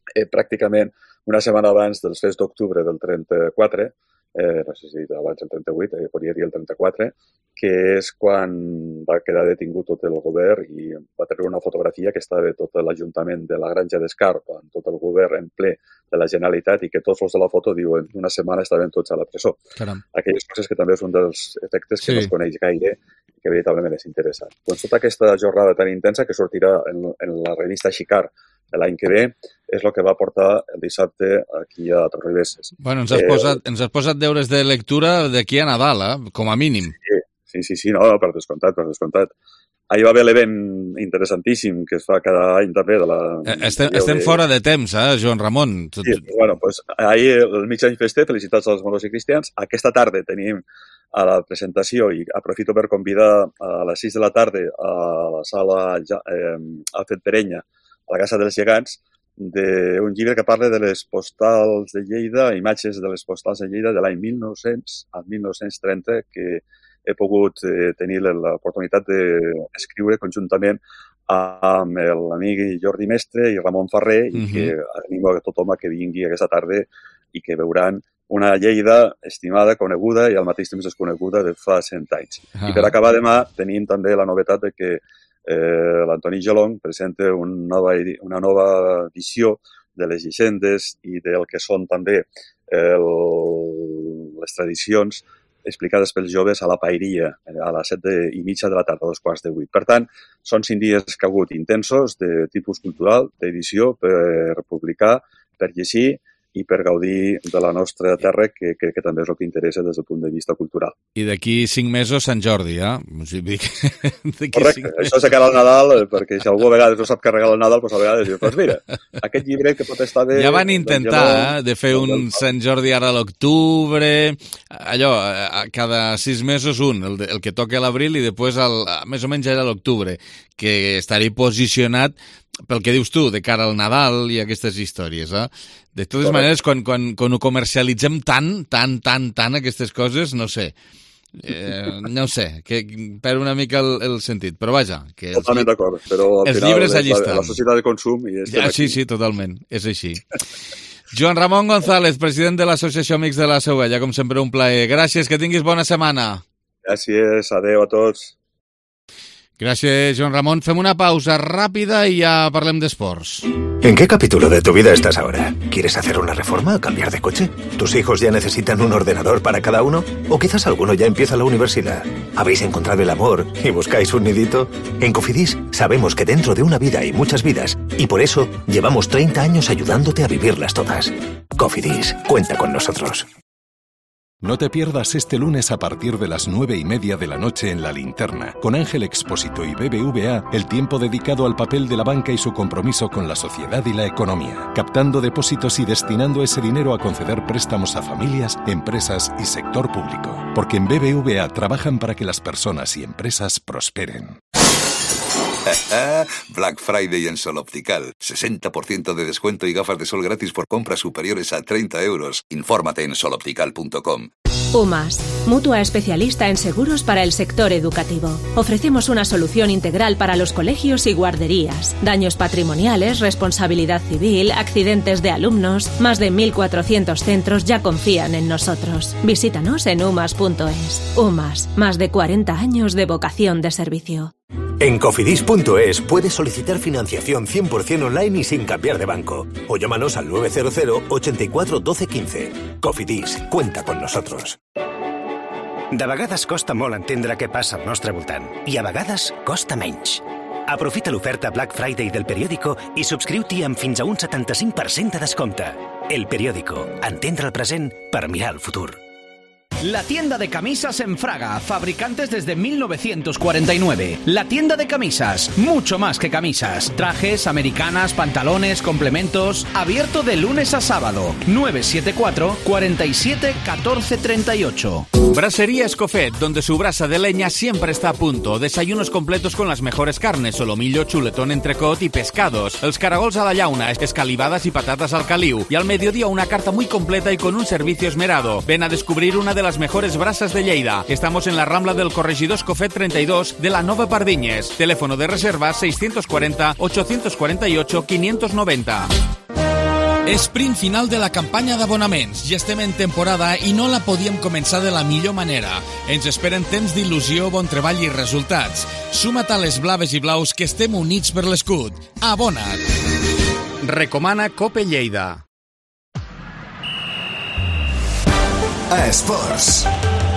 eh, pràcticament una setmana abans dels fets d'octubre del trenta-quatre, eh, no sé si abans del trenta-vuit, eh, podria dir el trenta-quatre, que és quan va quedar detingut tot el govern i va treure una fotografia que estava tot l'Ajuntament de la Granja d'Escarp, amb tot el govern en ple de la Generalitat, i que tots els de la foto diuen una setmana estaven tots a la presó. Caram. Aquelles coses que també és un dels efectes que Sí. no es coneix gaire i que veritablement és interessant. Doncs tota aquesta jornada tan intensa que sortirà en, en la revista Xicar de l'any que ve és el que va portar el dissabte aquí a Torrebesses. Bueno, ens has, Eh, posat, ens has posat deures de lectura d'aquí a Nadal, eh? Com a mínim. Sí, sí, sí, sí, no, per descomptat, per descomptat. Ahir va haver l'event interessantíssim que es fa cada any també de la... Eh, Estem, estem fora de temps, eh, Joan Ramon? Sí, bueno, pues ahir el mig any fester, felicitats als moros i cristians. Aquesta tarda tenim a la presentació i aprofito per convidar a les sis de la tarda a la sala eh, Alfred Perenya, a la Casa dels Gegants, d'un llibre que parla de les postals de Lleida, imatges de les postals de Lleida de l'any mil nou-cents al mil nou-cents trenta, que he pogut eh, tenir l'oportunitat d'escriure conjuntament amb l'amic Jordi Mestre i Ramon Ferrer, i que animo a tothom a que vingui aquesta tarda i que veuran una Lleida estimada, coneguda i al mateix temps desconeguda de fa cent anys. Ah. I per acabar demà tenim també la novetat de que eh, l'Antoni Gelong presenta una nova, una nova edició de les llegendes i del que són també el, les tradicions explicades pels joves a la Paeria, a les set i mitja de la tarda, a dos quarts de vuit. Per tant, són cinc dies que ha hagut intensos de tipus cultural, d'edició, per publicar, per llegir i per gaudir de la nostra terra, que crec que també és el que interessa des del punt de vista cultural. I d'aquí cinc mesos Sant Jordi, eh? O sigui, dic, Correcte, això se queda al Nadal, perquè si algú a vegades no sap què regalar al Nadal, doncs a vegades diu, doncs mira, aquest llibre que pot estar bé... Ja van intentar eh, de fer un Sant Jordi ara a l'octubre, allò, a cada sis mesos un, el, de, el que toca a l'abril i després el, més o menys era l'octubre, que estaria posicionat pel que dius tu, de cara al Nadal i aquestes històries, eh? De totes Correcte. maneres, quan, quan, quan ho comercialitzem tant, tant, tant, tant, aquestes coses, no sé, eh, no sé, que perd una mica el, el sentit, però vaja... Que els, Totalment d'acord, però al els final llibres allí la, estan. la societat de consum... I Ja, sí, sí, totalment, és així. Joan Ramon González, president de l'Associació Amics de la Seu Vella, com sempre un plaer. Gràcies, que tinguis bona setmana. Gràcies, adeu a tots. Gràcies, Joan Ramon. Fem una pausa ràpida i ja parlem d'esports. ¿En qué capítulo de tu vida estás ahora? ¿Quieres hacer una reforma o cambiar de coche? ¿Tus hijos ya necesitan un ordenador para cada uno? ¿O quizás alguno ya empieza la universidad? ¿Habéis encontrado el amor y buscáis un nidito? En Cofidis sabemos que dentro de una vida hay muchas vidas y por eso llevamos treinta años ayudándote a vivirlas todas. Cofidis, cuenta con nosotros. No te pierdas este lunes a partir de las nueve y media de la noche en La Linterna, con Ángel Expósito y B B V A, el tiempo dedicado al papel de la banca y su compromiso con la sociedad y la economía, captando depósitos y destinando ese dinero a conceder préstamos a familias, empresas y sector público. Porque en B B V A trabajan para que las personas y empresas prosperen. Black Friday en Sol Optical. sesenta por ciento de descuento y gafas de sol gratis por compras superiores a treinta euros. Infórmate en sol optical punto com. UMAS, mutua especialista en seguros para el sector educativo. Ofrecemos una solución integral para los colegios y guarderías. Daños patrimoniales, responsabilidad civil, accidentes de alumnos. Más de mil cuatrocientos centros ya confían en nosotros. Visítanos en umas punto es. UMAS, más de cuarenta años de vocación de servicio. En cofidis punto es puedes solicitar financiación cien por ciento online y sin cambiar de banco. O llámanos al nueve cero cero, ochenta y cuatro, doce, quince. Cofidis, cuenta con nosotros. De vegades costa molt entendre què passa al nostre voltant. I a vegades costa menys. Aprofita l'oferta Black Friday del Periódico i subscriu-t'hi amb fins a un setanta-cinc per cent de descompte. El Periódico, entendre el present per mirar el futur. La tienda de camisas en Fraga, fabricantes desde mil novecientos cuarenta y nueve. La tienda de camisas, mucho más que camisas. Trajes, americanas, pantalones, complementos. Abierto de lunes a sábado. nueve siete cuatro, cuarenta y siete, catorce, treinta y ocho. Brasería Escofet, donde su brasa de leña siempre está a punto. Desayunos completos con las mejores carnes, solomillo, chuletón, entrecot y pescados. Els caragols a la llauna, escalivadas y patatas al caliu. Y al mediodía una carta muy completa y con un servicio esmerado. Ven a descubrir una de las mejores brasas de Lleida. Estamos en la Rambla del Corregidor Escofet treinta y dos de la Nova Pardiñes. Teléfono de reserva seiscientos cuarenta, ochocientos cuarenta y ocho, quinientos noventa. Sprint final de la campanya d'abonaments. Ja estem en temporada i no la podíem començar de la millor manera. Ens esperen temps d'il·lusió, bon treball i resultats. Suma't a les blaves i blaus que estem units per l'escut. Abona't! Recomana Cope Lleida. A Esports.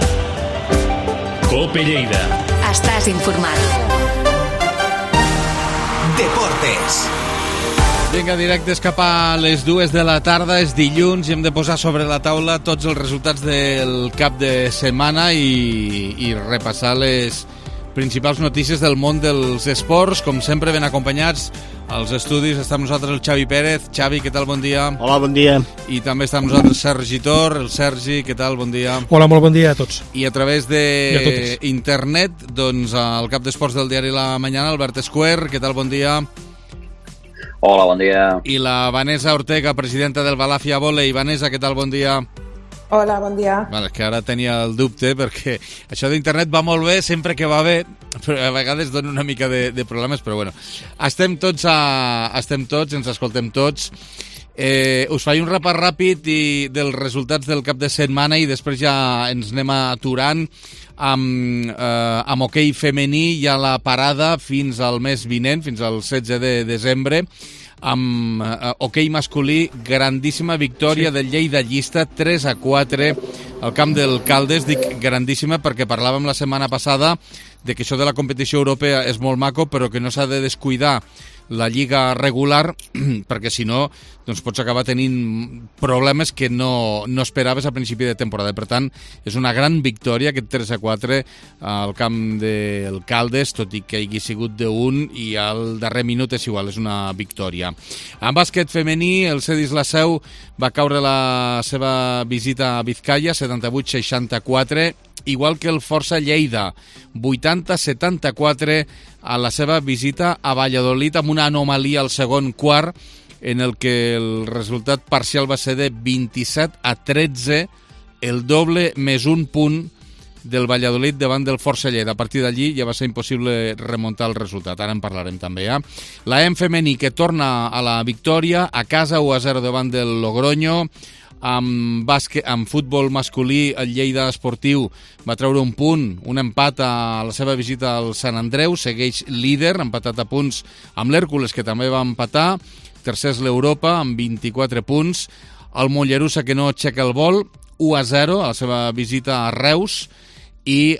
Cope Lleida. Estàs informat. Deportes. Vinga, directes cap a les dues de la tarda, és dilluns i hem de posar sobre la taula tots els resultats del cap de setmana i, i repassar les principals notícies del món dels esports, com sempre ben acompanyats. Als estudis està amb nosaltres el Xavi Pérez. Xavi, què tal? Bon dia. Hola, bon dia. I també està amb nosaltres Sergi Tor. El Sergi, què tal? Bon dia. Hola, molt bon dia a tots. I a través d'internet, doncs, al cap d'esports del diari La Mañana, Albert Esquer, què tal? Bon dia. Hola, bon dia. I la Vanessa Ortega, presidenta del Balàfia Volei. Vanessa, què tal? Bon dia. Hola, bon dia. Vale, és que ara tenia el dubte, perquè això d'internet va molt bé sempre que va bé, però a vegades dona una mica de, de problemes, però bueno. Estem tots, a, estem tots, ens escoltem tots. Eh, us faig un repàs ràpid i dels resultats del cap de setmana i després ja ens anem aturant amb, eh, amb hoquei femení i a la parada fins al mes vinent, fins al setze de desembre, amb eh, hoquei masculí, grandíssima victòria sí. del Lleida Llista, tres a quatre al camp del Caldes. Dic grandíssima perquè parlàvem la setmana passada de que això de la competició europea és molt maco, però que no s'ha de descuidar la lliga regular, perquè si no doncs pots acabar tenint problemes que no, no esperaves a principi de temporada. Per tant, és una gran victòria aquest tres a quatre al camp del Caldes, tot i que hagi sigut d'un i al darrer minut és igual, és una victòria. En bàsquet femení, el Cedis La Seu va caure la seva visita a Vizcaya, setanta-vuit seixanta-quatre, igual que el Força Lleida, vuitanta setanta-quatre a la seva visita a Valladolid, amb una anomalia al segon quart, en el que el resultat parcial va ser de vint-i-set a tretze, el doble més un punt del Valladolid davant del Força Lleida. A partir d'allí ja va ser impossible remuntar el resultat. Ara en parlarem també. Eh? La E M femení, que torna a la victòria, a casa u a zero davant del Logroño. Amb, bàsquet, amb futbol masculí, el Lleida Esportiu va treure un punt, un empat a la seva visita al Sant Andreu, segueix líder, empatat a punts amb l'Hèrcules, que també va empatar, tercer és l'Europa, amb vint-i-quatre punts, el Mollerussa, que no aixeca el vol, u a zero a la seva visita a Reus, i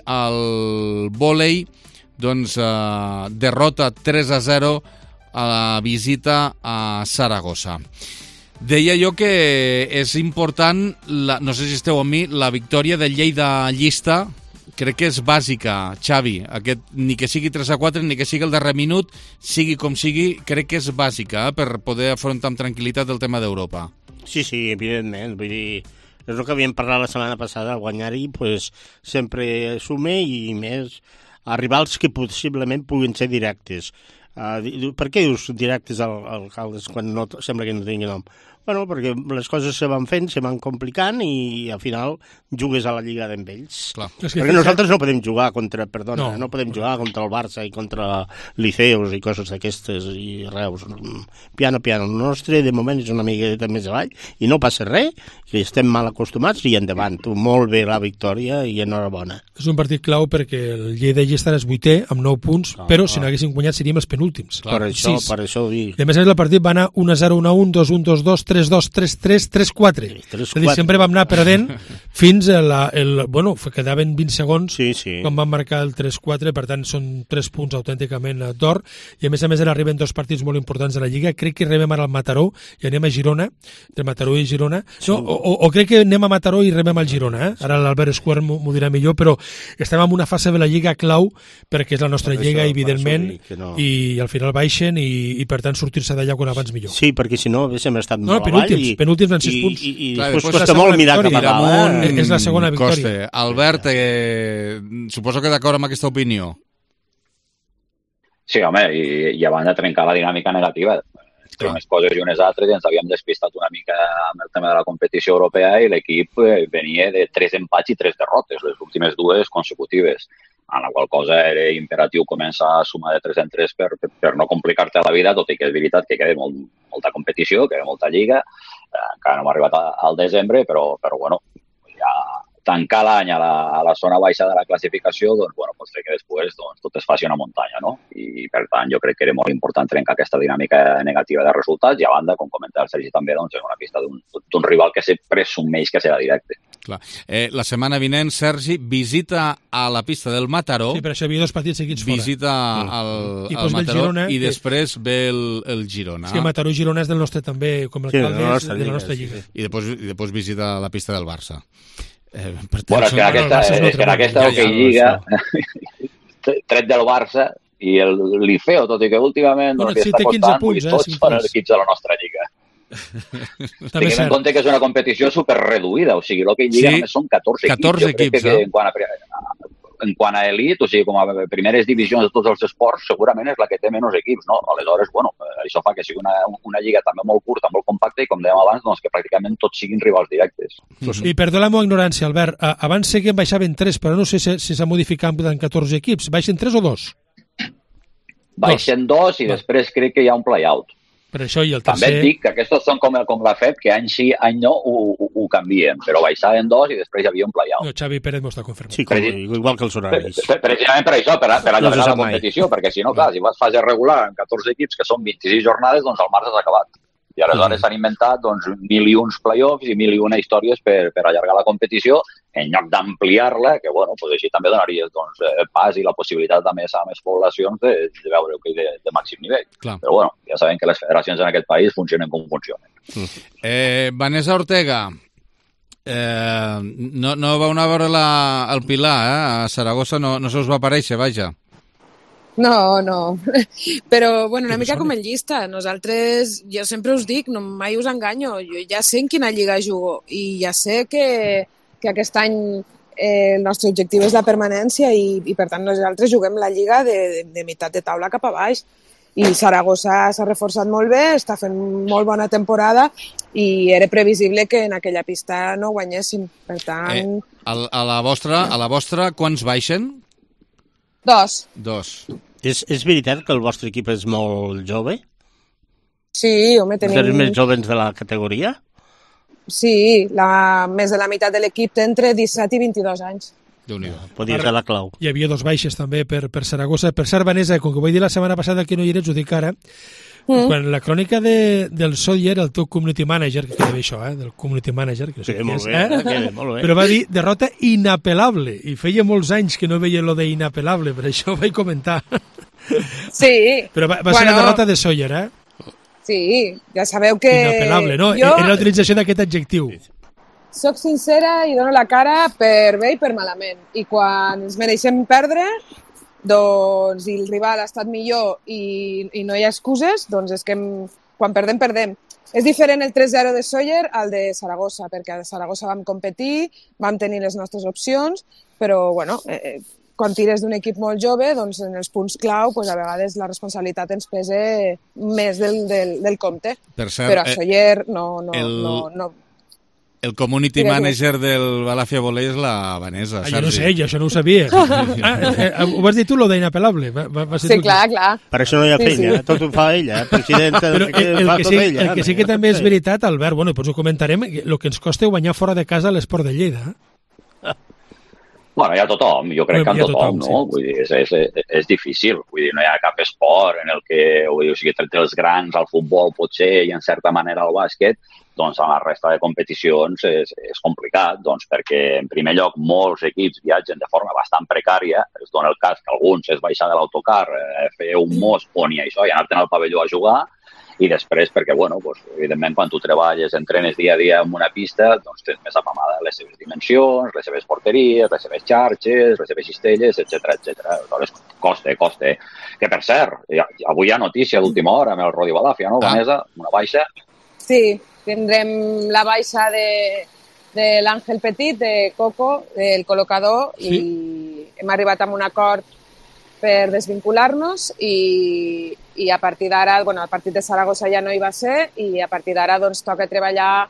el vòlei, doncs, eh, derrota tres a zero a la visita a Saragossa. Deia jo que és important, la, no sé si esteu amb mi, la victòria del Lleida Llista, crec que és bàsica, Xavi. Aquest, ni que sigui tres a quatre, ni que sigui el darrer minut, sigui com sigui, crec que és bàsica eh, per poder afrontar amb tranquil·litat el tema d'Europa. Sí, sí, evidentment. Vull dir, és el que havíem parlat la setmana passada, guanyar-hi pues, sempre sume i més arribar als que possiblement puguin ser directes. Uh, per què dius directes al, al Caldes quan no, sembla que no tingui nom? Bueno, perquè les coses se van fent, se van complicant i al final jugues a la lliga amb ells. Clar. Perquè nosaltres no podem jugar contra, perdona, no. no podem jugar contra el Barça i contra Liceus i coses d'aquestes i Reus. Piano, piano. El nostre, de moment, és una miqueta més avall i no passa res, que estem mal acostumats i endavant. Molt bé la victòria i enhorabona. És un partit clau perquè el Lleida Llista és vuitè amb nou punts, ah, però ah. si n'haguessin guanyat seríem els penúltims. Per això, sis. per això ho dic. I a més a més el partit va anar un a zero, un a un, dos a un, dos a dos, tres a dos, tres a tres, tres a quatre. És a dir, sempre vam anar perdent fins a la... El, bueno, quedaven vint segons sí, sí. quan van marcar el tres a quatre, per tant són tres punts autènticament d'or, i a més a més ara arriben dos partits molt importants de la Lliga. Crec que rebem ara al Mataró i anem a Girona, entre Mataró i Girona. No, o, o, o crec que anem a Mataró i rebem al Girona, eh? Ara l'Albert Esquer m'ho dirà millor, però estem en una fase de la Lliga clau perquè és la nostra per Lliga, això, evidentment, no. i al final baixen i, i per tant sortir-se d'allà quan abans millor. Sí, perquè si no haguéssim estat no, molt penúltims, avall i, penúltims en sis i, punts. I, i, i Clar, després costa molt mirar cap a dalt. Eh? És la segona victòria. Costa. Albert, eh, suposo que d'acord amb aquesta opinió. Sí, home, i, i abans de trencar la dinàmica negativa, entre unes coses i unes altres, ens havíem despistat una mica amb el tema de la competició europea i l'equip eh, venia de tres empats i tres derrotes, les últimes dues consecutives, en la qual cosa era imperatiu començar a sumar de tres en tres per, per, per no complicar-te la vida, tot i que és veritat que queda molt, molta competició, que queda molta lliga, encara no hem arribat al desembre, però, però bueno, ja tancar l'any a, la, a la zona baixa de la classificació, doncs, bueno, pot fer que després doncs, tot es faci una muntanya, no? I, per tant, jo crec que era molt important trencar aquesta dinàmica negativa de resultats i, a banda, com comenta el Sergi també, doncs, en una pista d'un rival que se presumeix que serà directe. Clar. Eh, la setmana vinent, Sergi, visita a la pista del Mataró. Sí, per això hi havia dos partits seguits fora. Visita al, I al Mataró Girona, i que... després ve el, el Girona. Sí, Mataró i Girona és del nostre també, com el sí, alcalde, de la nostra, de la nostra lliga. Sí. I després, i després visita la pista del Barça. Eh, per bueno, és que en aquesta, no és que en aquesta ja, ja, Lliga, tret del Barça i el Liceo, tot i que últimament bueno, no sí, té quinze punts, eh, tots són els equips de la nostra Lliga. Tinguem en compte que és una competició superreduïda, o sigui, l'Hockey Lliga sí, només són catorze equips. catorze equips, que, eh? En quant a, en quant a elit, o sigui, com a primeres divisions de tots els esports, segurament és la que té menys equips, no? Aleshores, bueno, això fa que sigui una, una lliga també molt curta, molt compacta, i com dèiem abans, doncs que pràcticament tots siguin rivals directes. Mm-hmm. I perdó la meva ignorància, Albert, abans sé que en baixaven tres, però no sé si s'ha modificat en catorze equips. Baixen tres o dos? Baixen dos, dos i Va. després crec que hi ha un play-out. Per això i el tercer... També et dic que aquests són com, com la F E P, que any sí, any no ho, ho, ho canvien, però baixaven dos i després hi havia un play-out. No, Xavi Pérez m'ho està confirmant. Sí, com, igual que els horaris. Precisament per això, per, per allargar no la competició, mai. Perquè si no, clar, si vas fase regular amb catorze equips, que són vint-i-sis jornades, doncs el març has acabat. I aleshores s'han inventat doncs, mil i uns play-offs i mil i una històries per, per allargar la competició, en lloc d'ampliar-la, que bueno, pues així també donaria doncs, pas i la possibilitat a més a més poblacions de, de veure hoquei de, de màxim nivell. Clar. Però bueno, ja sabem que les federacions en aquest país funcionen com funcionen. Mm. Eh, Vanessa Ortega, eh, no, no vau anar a veure la, el Pilar, eh? A Saragossa no, no se us va aparèixer, vaja. No, no, però bueno, una mica com el Llista, nosaltres, jo sempre us dic, no, mai us enganyo, jo ja sé en quina lliga jugo i ja sé que, que aquest any eh, el nostre objectiu és la permanència i, i per tant nosaltres juguem la lliga de, de, de meitat de taula cap a baix i Saragossa s'ha reforçat molt bé, està fent molt bona temporada i era previsible que en aquella pista no guanyessin, per tant... Eh, a, a, la vostra, a la vostra, quants baixen? Dos. Dos. És, és veritat que el vostre equip és molt jove? Sí, home, tenim... És dels més joves de la categoria? Sí, la, més de la meitat de l'equip té entre disset i vint-i-dos anys. Déu-n'hi-do, podria ser la clau. Hi havia dos baixes també per, per Saragossa. Per cert, Vanessa, com que vaig dir la setmana passada que no hi eres, ho dic ara, mm. quan la crònica de, del Sawyer, el teu community manager, que queda bé això, eh, del community manager, que no sé sí, què molt és, bé, eh? queda molt bé. Però va dir derrota inapel·lable, i feia molts anys que no veia lo de inapel·lable, per això ho vaig comentar. Sí. Però va, va bueno, ser la derrota de Sawyer, eh? Sí, ja sabeu que... Inapel·lable, no? Jo... Era la utilització d'aquest adjectiu. Soc sincera i dono la cara per bé i per malament. I quan ens mereixem perdre, doncs, i el rival ha estat millor i, i no hi ha excuses, doncs és que hem, quan perdem, perdem. És diferent el tres zero de Sawyer al de Saragossa, perquè a Saragossa vam competir, vam tenir les nostres opcions, però, bueno, eh, quan tires d'un equip molt jove, doncs en els punts clau, pues, a vegades la responsabilitat ens pesa més del, del, del compte. Per cert, però a Sawyer no... no, el... no, no El community Digues manager del Balafia Volley és la Vanessa, ah, jo no sé, jo això no ho sabia. ah, eh, ho vas dir tu, lo d'inapel·lable? Va, va ser sí, tu clar, clar. Per això no hi ha sí, feina, sí. tot ho fa ella, presidenta. Però el, el, fa que tot sí, ella, el que sí que també és veritat, Albert, bueno, doncs ho comentarem, el que ens costa guanyar fora de casa l'esport de Lleida. Bueno, hi ha tothom, jo crec que en tothom, tothom, no? Sí. Vull dir, és, és, és difícil, vull dir, no hi ha cap esport en el que, vull dir, o sigui, tret dels grans, el futbol potser, i en certa manera el bàsquet, doncs en la resta de competicions és, és complicat, doncs perquè en primer lloc molts equips viatgen de forma bastant precària, es dona el cas que alguns és baixar de l'autocar, eh, fer un mos o ni això i anar-te'n al pavelló a jugar, i després perquè, bueno, doncs, evidentment, quan tu treballes, entrenes dia a dia en una pista, doncs tens més apamada les seves dimensions, les seves porteries, les seves xarxes, les seves cistelles, etcètera, etcètera. Aleshores, costa, costa. Que, per cert, avui hi ha notícia d'última hora amb el Rodi Balafia, no, Vanessa? Una baixa. Sí, tindrem la baixa de, de l'Àngel Petit, de Coco, del col·locador, sí. I hem arribat a un acord per desvincular-nos i, i a partir d'ara, bueno, el partit de Saragossa ja no hi va ser i a partir d'ara doncs toca treballar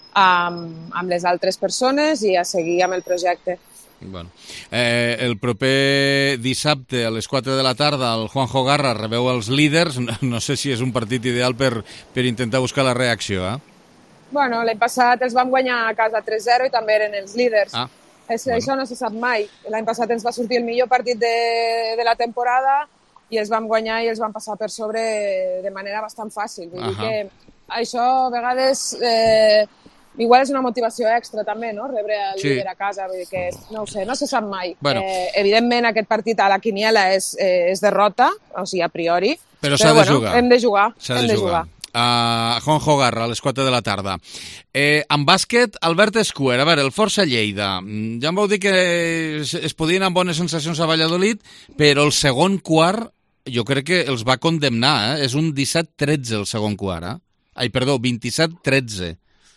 amb, amb les altres persones i a seguir amb el projecte. Bueno. Eh, el proper dissabte a les quatre de la tarda el Juanjo Garra rebeu els líders, no, no sé si és un partit ideal per, per intentar buscar la reacció, eh? Bueno, l'any passat els vam guanyar a casa tres zero i també eren els líders. Ah, és, bueno. Això no se sap mai. L'any passat ens va sortir el millor partit de, de la temporada i els vam guanyar i els vam passar per sobre de manera bastant fàcil. Vull dir que això a vegades eh, igual és una motivació extra també, no? Rebre el sí. líder a casa, vull dir que no ho sé, no se sap mai. Bueno. Eh, evidentment aquest partit a la quiniela és, eh, és derrota, o sigui, a priori, però, però bueno, jugar. hem de jugar. S'ha hem de de jugar. jugar. Uh, Juanjo Garra, a les quatre de la tarda. Eh, en bàsquet, Albert Escuer, a veure, el Força Lleida. Ja em vau dir que es, es podien amb bones sensacions a Valladolid, però el segon quart jo crec que els va condemnar, eh? És un disset tretze el segon quart, eh? Ai, perdó, vint-i-set tretze.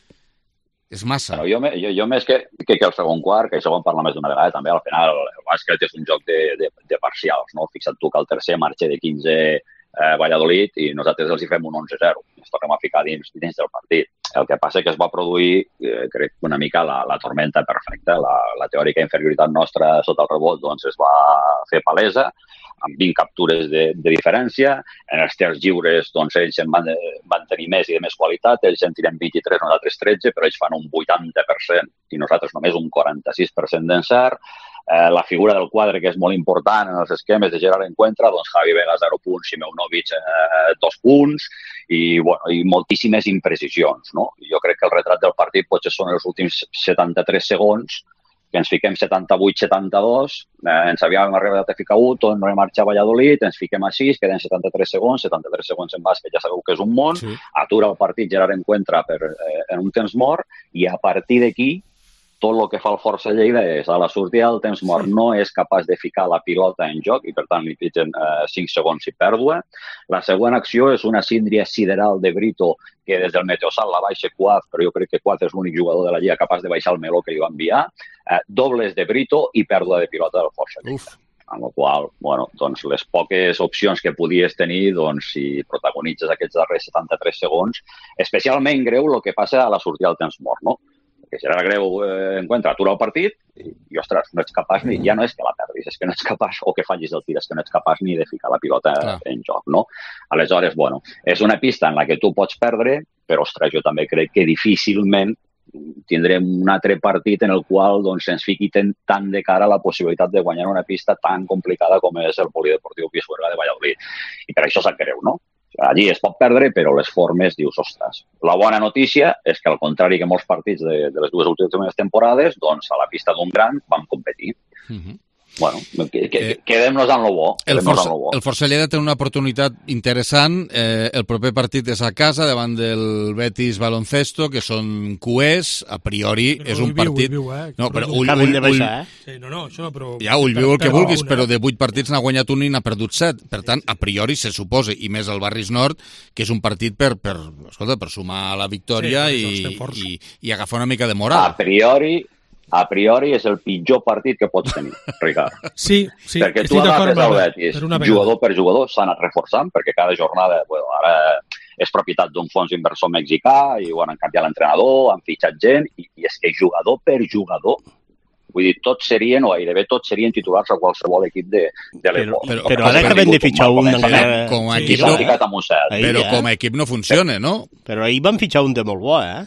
És massa. Però jo, jo, jo més que, que, que el segon quart, que això ho vam parlar més d'una vegada, també al final el bàsquet és un joc de, de, de parcials, no? Fixa't tu que el tercer marxa de quinze eh, Valladolid i nosaltres els hi fem un onze zero. Ens tornem a ficar dins, dins del partit. El que passa que es va produir, eh, crec, una mica la, la tormenta perfecta. La, la teòrica inferioritat nostra sota el rebot doncs, es va fer palesa, amb vint captures de, de diferència. En els tirs lliures doncs, ells en van, van tenir més i de més qualitat. Ells en tirem vint-i-tres, nosaltres tretze, però ells fan un vuitanta per cent i nosaltres només un quaranta-sis per cent d'encert. Eh, la figura del quadre, que és molt important en els esquemes de Gerard Encuentra, doncs Javi Vega zero punts, Simeunovic eh, dos punts i, bueno, i moltíssimes imprecisions, no? Jo crec que el retrat del partit potser són els últims setanta-tres segons, que ens fiquem setanta-vuit setanta-dos, eh, ens havíem arribat a ficar un, tornem a marxar a Valladolid, ens fiquem a sis, queden setanta-tres segons, setanta-tres segons en bàsquet, ja sabeu que és un món, sí. Atura el partit Gerard Encuentra per, eh, en un temps mort i a partir d'aquí tot el que fa el Força Lleida és a la sortida del temps mort no és capaç de ficar la pilota en joc i per tant li pitgen eh, cinc segons i pèrdua. La següent acció és una síndria sideral de Brito que des del Meteosat la baixa Cuaz, però jo crec que Cuaz és l'únic jugador de la Lliga capaç de baixar el meló que li va enviar. Eh, dobles de Brito i pèrdua de pilota del Força Lleida. Amb la qual cosa, bueno, doncs les poques opcions que podies tenir, doncs, si protagonitzes aquests darrers setanta-tres segons, especialment greu el que passa a la sortida del temps mort, no? Que Gerard Greu eh, encuentra, atura el partit i, i, ostres, no ets capaç ni, ja no és que la perdis, és que no ets capaç, o que fallis el tir, és que no ets capaç ni de ficar la pilota Clar. en joc, no? Aleshores, bueno, és una pista en la que tu pots perdre, però, ostres, jo també crec que difícilment tindrem un altre partit en el qual doncs, ens fiqui tant de cara la possibilitat de guanyar una pista tan complicada com és el Polideportiu Pisuerga de Valladolid. I per això sap greu, no? Allí es pot perdre, però les formes dius, ostres. La bona notícia és que, al contrari que molts partits de, de les dues últimes temporades, doncs a la pista d'un gran vam competir. Uh-huh. Bueno, que, que, eh, quedem-nos en lo bo. El Força, lo bo. El Força Lleida té una oportunitat interessant. Eh, el proper partit és a casa, davant del Betis Baloncesto, que són cuers. A priori però és un viu, partit... Viu, eh? No, però ull, ull, ull, eh? Sí, no, no, això no, però... Ja, ull viu el que vulguis, una. Però de vuit partits n'ha guanyat un i n'ha perdut set. Per tant, a priori se suposa, i més al Barris Nord, que és un partit per, per, escolta, per sumar la victòria sí, i, i, i agafar una mica de moral. A priori... A priori és el pitjor partit que pots tenir, Ricard. Sí, sí. Perquè tu agafes el Betis, jugador per jugador, s'ha anat reforçant, perquè cada jornada, bueno, ara és propietat d'un fons inversor mexicà i ho han canviat l'entrenador, han fitxat gent, i, i és que jugador per jugador, vull dir, tots serien, o gairebé tots serien titulars a qualsevol equip de, de l'E P O. Però, però, però ara acabem de fitxar un... Com a equip no, però com a equip no funciona, no? Però ahir van fitxar un de molt bo, eh?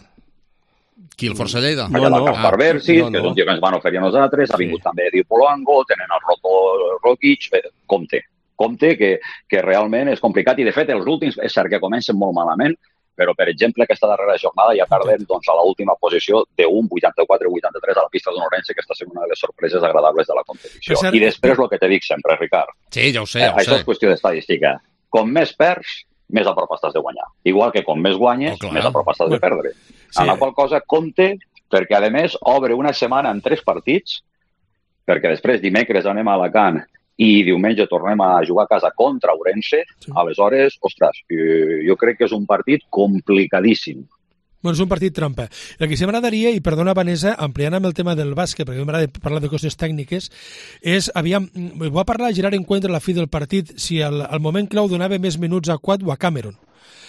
Qui, el Força Lleida? No, no. Ah, Versis, no, no. Que és un tio que ens van oferir a nosaltres, ha vingut sí. també Eddie Polanco, tenen el Roto Rokic, compte, compte que, que realment és complicat, i de fet els últims és cert que comencen molt malament, però per exemple aquesta darrera jornada ja perdem doncs, a l'última posició d'un vuitanta-quatre vuitanta-tres a la pista d'un Orense, que està sent una de les sorpreses agradables de la competició. I després el que te dic sempre, Ricard. Sí, ja ho sé, ja ho eh, això sé. és qüestió d'estadística. Com més perds, més a prop estàs de guanyar. Igual que com més guanyes, oh, més a prop estàs de perdre. Sí. En la qual cosa compte, perquè a més obre una setmana en tres partits, perquè després dimecres anem a Alacant i diumenge tornem a jugar a casa contra Ourense, sí. Aleshores, ostres, jo crec que és un partit complicadíssim. Bueno, és un partit trampa. El que sí m'agradaria, i perdona Vanessa, ampliant amb el tema del bàsquet, perquè m'agrada parlar de coses tècniques, és, aviam, va parlar Gerard Encuentra a la fi del partit si al, al moment clau donava més minuts a Quad o a Cameron.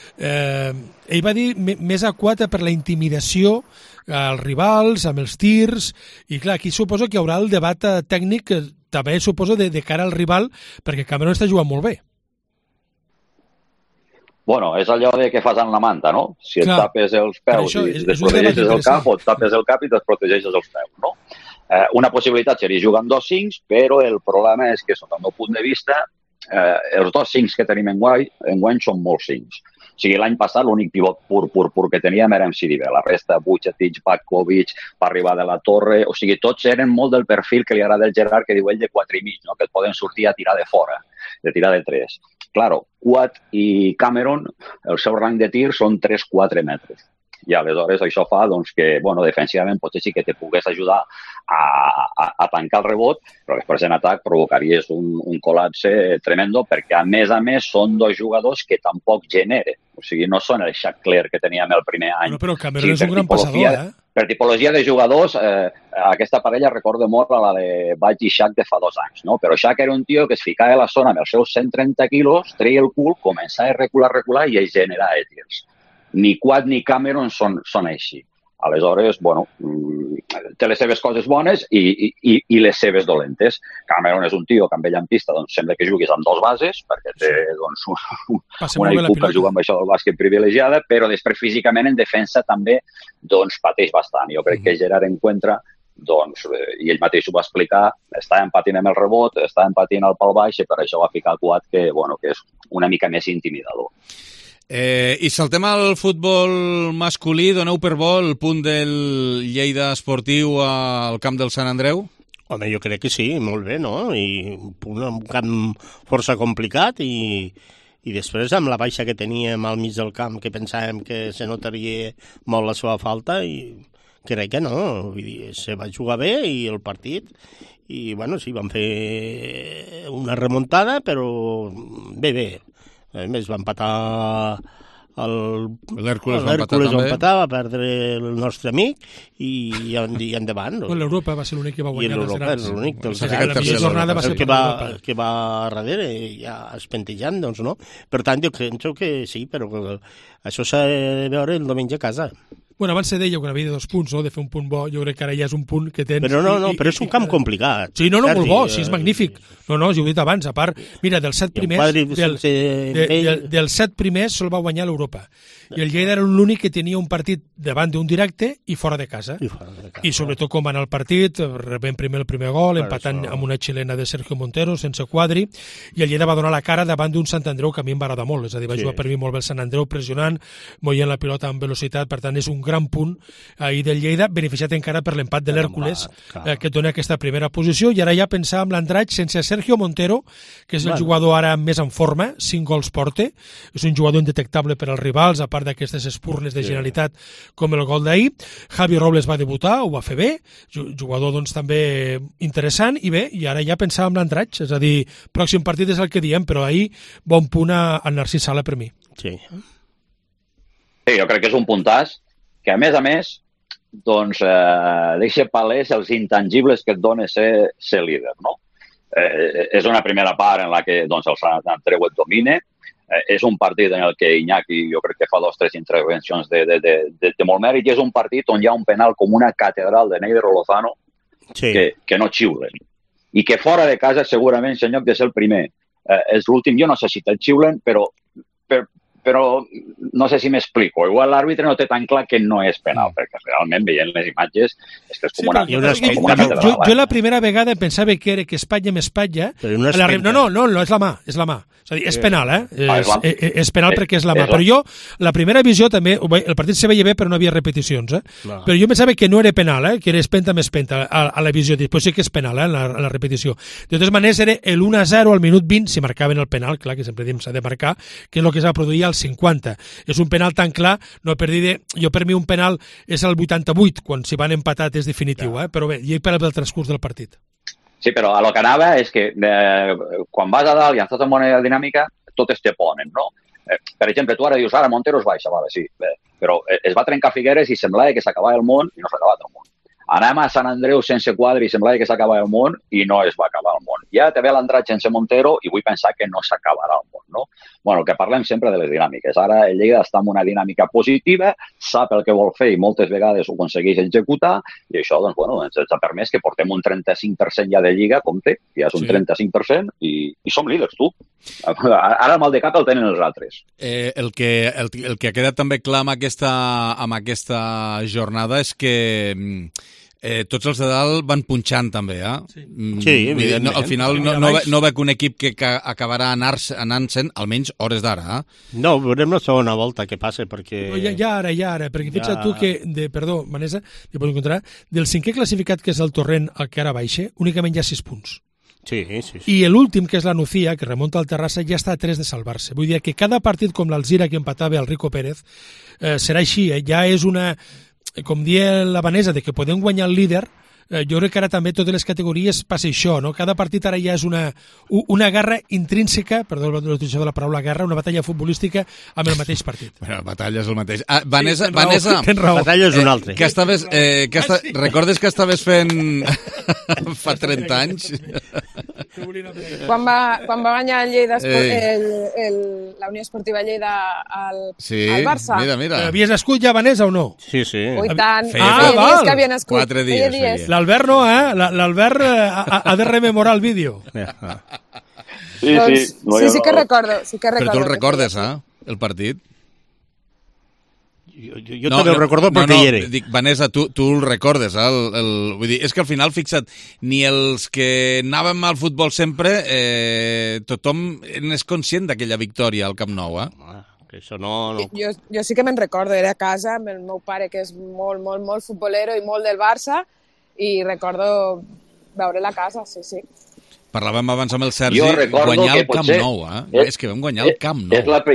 Eh, ell va dir més a Quad per la intimidació als rivals, amb els tirs, i clar, aquí suposo que hi haurà el debat tècnic que també suposo de, de cara al rival, perquè Cameron està jugant molt bé. Bueno, és allò de què fas en la manta, no? Si et Clar, tapes els peus i és, desprotegeixes el cap, o et tapes el cap i desprotegeixes els peus, no? Eh, una possibilitat seria jugar amb dos cincs, però el problema és que, sota el meu punt de vista, eh, els dos cincs que tenim en guany, en guany són molts cincs. O sigui, l'any passat l'únic pivot pur, pur, pur que teníem era M C D B. La resta, Vucetic, Pakovic, va arribar de la Torre... O sigui, tots eren molt del perfil que li agrada el Gerard, que diu ell de quatre i mig, no? Que et poden sortir a tirar de fora, de tirar de tres. Claro, Quad i Cameron, el seu rang de tir són tres a quatre metres. I aleshores això fa doncs, que, bueno, defensivament potser sí que te pogués ajudar a, a, a tancar el rebot, però després en atac provocaries un, un col·lapse tremendo, perquè a més a més són dos jugadors que tampoc generen. O sigui, no són el Shaq Clare que teníem el primer any. Bueno, però Cameron sí, és un gran passador, eh? Per tipologia de jugadors, eh, aquesta parella recorda molt a la de Bach i Shaq de fa dos anys, no? Però Shaq era un tio que es ficava a la zona amb els seus cent trenta quilos, treia el cul, començava a recular, recular i a generar tirs. Ni Quad ni Cameron són, són així. Aleshores, bueno, té les seves coses bones i, i, i les seves dolentes. Cameron és un tio que amb ell en pista doncs, sembla que juguis amb dos bases, perquè té doncs, un, una I Q per jugar amb això del bàsquet privilegiada, però després físicament en defensa també doncs, pateix bastant. Jo crec que Gerard Encuentra, doncs, i ell mateix ho va explicar, està empatint amb el rebot, està empatint el pal baix i per això va ficar el Quad, que, bueno, que és una mica més intimidador. Eh, I saltem al futbol masculí. Doneu per bo el punt del Lleida Esportiu al camp del Sant Andreu? Home, jo crec que sí, molt bé, no? I un, punt, un camp força complicat i, i després amb la baixa que teníem al mig del camp, que pensàvem que se notaria molt la seva falta, i crec que no. Vull dir, se va jugar bé i el partit, i bueno, sí, van fer una remuntada, però bé, bé. A més, va empatar l'Hèrcules, va empatar, va empatar, va perdre el nostre amic i, i endavant. No? L'Europa va ser l'únic que va guanyar. I l'Europa és l'únic. El, el, el, jornada va ser el que va, que va darrere, ja espentejant, doncs, no? Per tant, jo penso que sí, però això s'ha de veure el diumenge a casa. Bueno, abans se deia que havia de dos punts, no? De fer un punt bo. Jo crec que ara ja és un punt que tens... Però no, no, però és un camp complicat. Sí, no, no, molt bo, sí, és magnífic. No, no, ja ho he dit abans, a part, mira, dels set primers, del, de, del, dels set primers se'l va guanyar l'Europa. I el Lleida era l'únic que tenia un partit davant d'un directe i fora de casa. I, fora de casa. I sobretot com va anar el partit, rebent primer el primer gol, empatant amb una xilena de Sergio Montero, sense quadri, i el Lleida va donar la cara davant d'un Sant Andreu que a mi em va agradar molt. És a dir, va jugar per mi molt bé el Sant Andreu, pressionant, moient la pilota amb velocitat, per tant és un gran punt ahir del Lleida, beneficiat encara per l'empat de l'Hèrcules, eh, que dona aquesta primera posició, i ara ja pensar amb l'Andratx sense Sergio Montero, que és el bueno. jugador ara més en forma, cinc gols porta, és un jugador indetectable per als rivals, a part d'aquestes espurnes de generalitat com el gol d'ahir. Javi Robles va debutar, ho va fer bé, jugador doncs també interessant, i bé, i ara ja pensar amb l'Andratx, és a dir, pròxim partit és el que diem, però ahir bon punt al Narcís Sala per mi. Sí. Sí, jo crec que és un puntàs que, a més a més, doncs, eh, deixa palès els intangibles que et dona ser, ser líder, no? Eh, és una primera part en la que doncs, el Sant Andreu et domina, eh, és un partit en el que Iñaki jo crec que fa dos o tres intervencions de, de, de, de, de molt mèrit, i és un partit on hi ha un penal com una catedral de Neider Lozano sí. que, que no xiulen. I que fora de casa segurament, en lloc de ser el primer, eh, és l'últim, jo no sé si te'l xiulen, però... Per, però no sé si m'explico. Igual l'àrbitre no té tan clar que no és penal, perquè realment veient les imatges és que és com sí, una... una, és com una jo, jo, jo la primera vegada pensava que era que Espanya m'espatlla. No, no, no, no, no, és la mà, és la mà. És a dir, és penal, eh? És, ah, és, és, és penal perquè és la mà. Però jo, la primera visió també, el partit se veia bé però no havia repeticions, eh? Clar. Però jo pensava que no era penal, eh? Que era espenta amb espenta a, a la visió. Després sí que és penal, eh? A la, a la repetició. De totes maneres, era l'u a zero al minut vint, si marcaven el penal, clar, que sempre diem s'ha de marcar, que és el que s'ha produït al cinquanta. És un penal tan clar, no per dir de... Jo per mi un penal és el vuitanta-vuit, quan s'hi van empatat és definitiu, eh? Però bé, i per al transcurs del partit. Sí, però a lo que anava és que eh, quan vas a dalt i estàs en bona dinàmica, totes te ponen, no? Eh, per exemple, tu ara dius, ara Montero es baixa, vale, sí, bé, però eh, es va trencar Figueres i semblava que s'acabava el món i no s'ha acabat el món. Anem a Sant Andreu sense quadre i semblava que s'acabava el món i no es va acabar el món. Ja te ve l'Andrat sense Montero i vull pensar que no s'acabarà el món, no? Bueno, que parlem sempre de les dinàmiques. Ara el Lleida està en una dinàmica positiva, sap el que vol fer i moltes vegades ho aconsegueix executar i això, doncs, bueno, ens ha permès que portem un trenta-cinc per cent ja de Lliga, compte, ja és un sí. trenta-cinc per cent i, i som líders, tu. Ara el mal de cap el tenen els altres. Eh, el, que, el, el que ha quedat també clar amb aquesta, amb aquesta jornada és que Eh, tots els de dalt van punxant també, eh? Sí, sí evidentment. No, al final no, no, no veig un equip que, que acabarà anant-se'n, almenys hores d'ara, eh? No, veurem la segona volta què passa, perquè... No, ja, ja ara, ja ara, perquè fixa't ja... tu que, de, perdó, Vanessa, que pots encontrar, del cinquè classificat, que és el Torrent, el que ara baixa, únicament hi ha sis punts. Sí, sí, sí. I l'últim, que és la Nucía, que remunta al Terrassa, ja està a tres de salvar-se. Vull dir que cada partit, com l'Alzira, que empatava el Rico Pérez, eh, serà així, eh? Ja és una... Com dia la Vanessa, de que podem guanyar el líder, eh, jo crec que ara també totes les categories passa això, no? Cada partit ara ja és una, una guerra intrínseca, perdó l'utilització de la paraula guerra, una batalla futbolística amb el mateix partit. Bueno, la batalla és el mateix. Ah, Vanessa, sí, Vanessa la batalla és una altra. Eh, que estaves, eh, que esta... Recordes que estaves fent fa trenta anys? Quan va, quan va guanyar el Lleida, el, el, la Unió Esportiva Lleida al, sí, al Barça. Mira, mira. Havies nascut ja, Vanessa, o no? Sí, sí. Ui, tant. Feia ah, dies que havia nascut. Quatre dies. dies. L'Albert no, eh? L'Albert ha, ha de rememorar el vídeo. Sí, doncs, sí. No, sí, sí que recordo. Sí que recordo Però tu el recordes, eh? El partit? Jo, jo, jo no, també ho recordo perquè no, no, hi era. Dic, Vanessa, tu, tu el recordes, eh? El, el, vull dir, és que al final, fixa't, ni els que anàvem al futbol sempre, eh, tothom n'és conscient d'aquella victòria al Camp Nou, eh? Ah, que això no... no... Jo, jo sí que me'n recordo, era a casa amb el meu pare, que és molt, molt, molt futbolero i molt del Barça, i recordo veure la casa, sí, sí. Parlàvem abans amb el Sergi, guanyar el Camp potser... Nou, eh? És, és que vam guanyar el Camp Nou. És la...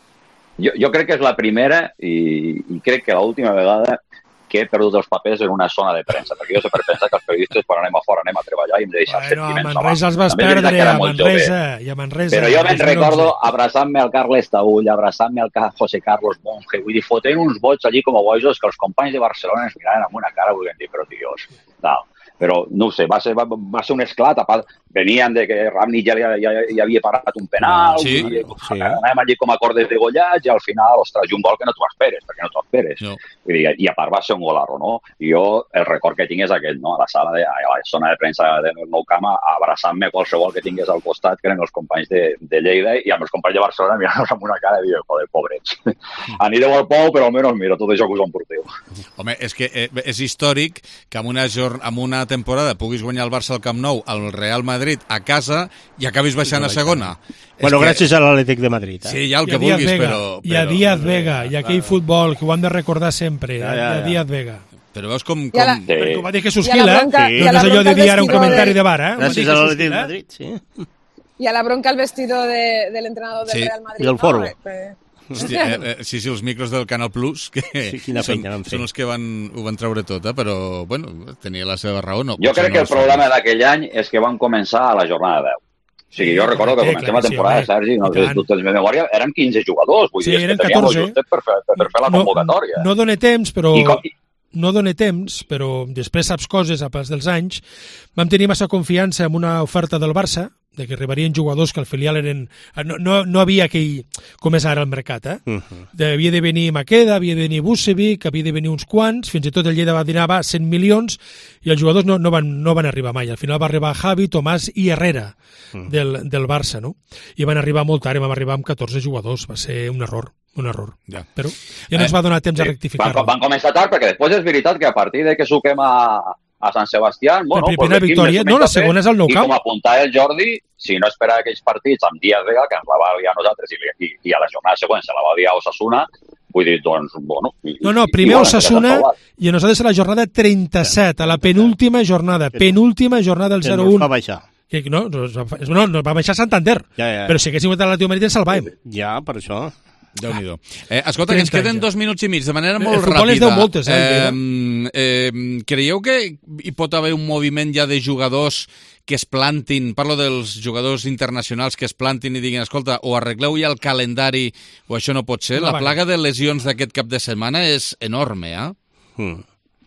Jo, jo crec que és la primera i, i crec que l'última vegada que he perdut els papers en una zona de premsa, perquè jo sempre penso que els periodistes quan anem a fora anem a treballar i hem de deixar bueno, sentiments a Manresa els vas perdre, a Manresa, i a Manresa. Però jo me'n recordo abraçant-me al Carles Taüll, abraçant-me al José Carlos Monge, vull dir, fotent uns bots allí com a bojos que els companys de Barcelona ens miraven amb una cara, vull dir, però tios, no. Però no ho sé, va ser, va, va ser un esclat, venien de que Ramney ja, ja, ja havia parat un penal, sí, i, sí. anàvem allí com a cordes de gollats i al final, ostres, i un gol que no t'ho esperes, perquè no t'ho esperes. No. Vull dir, i a part va ser un golarro, no? I jo el record que tinc és aquell, no? A la sala, de, a la zona de premsa del Nou Camp, abraçant-me qualsevol que tingués al costat, que eren els companys de, de Lleida, i amb els companys de Barcelona mirant-nos amb una cara i dir, joder, pobrets. Anireu al Pou, però almenys mira, tot això que us ho emporteu. Home, és que eh, és històric que amb una, amb una temporada puguis guanyar el Barça al Camp Nou, al Real Madrid a casa i acabis baixant a segona. Bueno, que... gràcies a l'Atlètic de Madrid. Eh? Sí, ja el que vulguis, Vega, però, però... Hi ha Díaz Vega, i aquell futbol que ho hem de recordar sempre, ja, ja, ja. Hi ha Díaz Vega. Però veus com... com... La... Sí. Perquè ho va dir Jesús Gil, eh? Sí. No és allò de dir ara un comentari de bar, eh? Gràcies a l'Atlètic de Madrid, sí. I a la bronca al vestidor de, de l'entrenador del sí. Real Madrid. I del Foro. No? Hòstia, eh, eh, sí, sí, els micros del Canal Plus, que sí, són, són els que van, ho van treure tot, eh? Però, bueno, tenia la seva raó. No, jo crec no que el problema d'aquell any és que van començar a la jornada deu. O sigui, jo recordo que comencem la temporada, Sergi, no sé si tu tens memòria, eren quinze jugadors, vull sí, dir, és que teníem justet per fer, per fer la convocatòria. No, no dóna temps, però... I com... no dóna temps, però després saps coses a pas dels anys. Vam tenir massa confiança en una oferta del Barça, de que arribarien jugadors que al filial eren... No, no, no havia aquell... com és ara el mercat, eh? Uh -huh. de, havia de venir Maqueda, havia de venir Bucevic, havia de venir uns quants, fins i tot el Lleida va dinar va cent milions, i els jugadors no, no, van, no van arribar mai. Al final va arribar Javi, Tomàs i Herrera uh -huh. del, del Barça, no? I van arribar molt tard, i vam arribar amb catorze jugadors. Va ser un error. Un error. Ja. Però ja no ens va donar temps a rectificar-ho. Van, van començar tard, perquè després és veritat que a partir de que suquem a... a Sant Sebastià, bueno, la primera pues victòria, no, la segona és el Nou Camp. I com apuntava el Jordi, si no esperava aquells partits amb Díaz Vega, que ens la va liar a nosaltres, i, i, i a la jornada següent se la va liar a Osasuna, vull dir, doncs, bueno... I, no, no, primer i, Osasuna, i a nosaltres a la jornada trenta-set, a la penúltima jornada, penúltima jornada del zero un. Va baixar. Que, no, no, no, va baixar Santander, ja, ja. Però si haguéssim guanyat l'Atlètic de Madrid ens salvàvem. Ja, per això... Déu-n'hi-do. Eh, escolta, que ens queden dos minuts i mig, de manera molt el ràpida. El futbol és deu moltes, eh? eh, eh creieu que hi pot haver un moviment ja de jugadors que es plantin, parlo dels jugadors internacionals que es plantin i diguin, escolta, o arregleu ja el calendari o això no pot ser? La plaga de lesions d'aquest cap de setmana és enorme, eh? Hmm.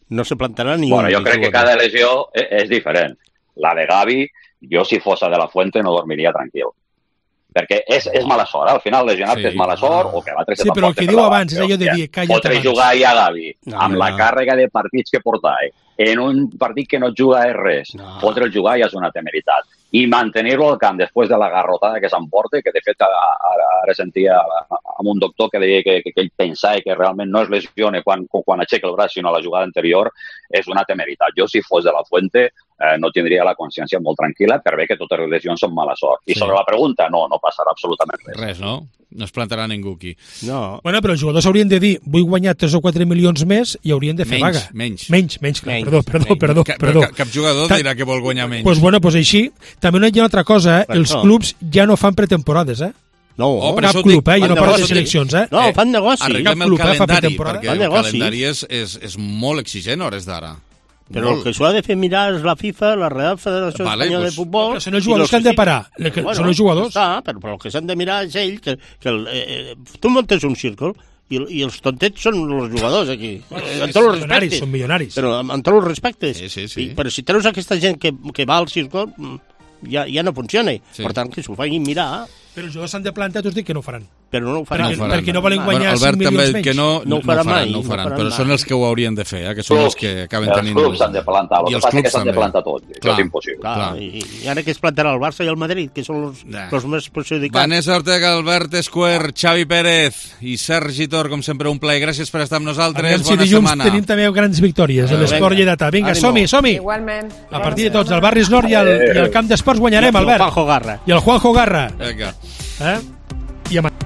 no se plantarà ni bueno, un. Jo crec que cada lesió és diferent. La de Gavi, jo si fos a De La Fuente no dormiria tranquil. Perquè és, és mala sort, al final lesionar-te sí. és mala sort, o que l'altre se sí, però el que diu abans és allò de dir, calla't abans. Fotre jugar ja a Gavi, no, amb no. la càrrega de partits que portava, en un partit que no et juga és res, no. fotre el jugar ja és una temeritat. I mantenir-lo al camp després de la garrotada que s'emporta, que de fet ara, ara sentia amb un doctor que deia que, que, que ell pensava que realment no es lesiona quan, quan aixeca el braç, sinó la jugada anterior, és una temeritat. Jo, si fos De La Fuente, eh, no tindria la consciència molt tranquil·la per bé que totes les lesions són mala sort. I sí. sobre la pregunta, no, no passarà absolutament res. Res, no? No es plantarà ningú aquí. No. Bueno, però els jugadors haurien de dir, vull guanyar tres o quatre milions més i haurien de fer menys, vaga. Menys, menys. Menys, clar, menys. perdó, perdó, menys. perdó. Cap, perdó. Cap, cap jugador Ta dirà que vol guanyar menys. Pues bueno, pues així. També hi ha una altra cosa, eh? Els clubs ja no fan pretemporades, eh? No, oh, cap club, eh? Ja no parla de seleccions, eh? No, fan negoci. Arreglem el club, calendari, eh, perquè el calendari és, és, és molt exigent a hores d'ara. Però el que s'ho ha de fer mirar és la FIFA, la Real Federació vale, Espanyola pues, de Futbol... Però són els jugadors que han de parar. Que bueno, són els jugadors. Està, però, però el que s'han de mirar és ell, que, que el, eh, tu muntes un círcul i, i els tontets són els jugadors aquí. Bueno, amb tots els respectes. Són milionaris. Però amb, amb tots els respectes. Sí, sí, sí. I, però si treus aquesta gent que, que va al círcul, ja, ja no funciona. Sí. Per tant, que s'ho facin mirar. Però els jugadors s'han de plantar, t'ho dic que no ho faran. Però no ho faran. Perquè no, perquè no volen guanyar bueno, cinc milions menys. Que no, no, no ho faran, no faran, mai, no ho faran, no faran però mai. són els que ho haurien de fer, eh? Que són els, els que acaben els tenint... Els clubs s'han de plantar, el que passa és que s'han de plantar tot, clar, això és impossible. Clar, clar. I, I ara que es plantarà el Barça i el Madrid, que són els, yeah. els més perjudicats. Vanessa Ortega, Albert Esquer, Xavi Pérez i Sergi Tor, com sempre, un plaer. Gràcies per estar amb nosaltres. Bona si setmana. Tenim també grans victòries a l'Esport Lleidatà. Vinga, som-hi, som-hi! Igualment. A partir de tots, el Barris Nord i el, i el Camp d'Esports guanyarem, I Albert. I el Juanjo Garra. I el Juanjo Garra. Vinga. Eh? I amb...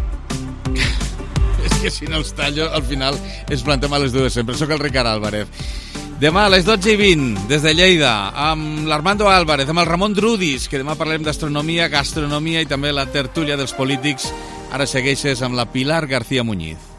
És que si no els tallo, al final ens plantem a les dues sempre. Soc el Ricard Álvarez. Demà a les dotze i vint, des de Lleida, amb l'Armando Álvarez, amb el Ramon Drudis, que demà parlarem d'astronomia, gastronomia i també la tertúlia dels polítics. Ara segueixes amb la Pilar García Muñiz.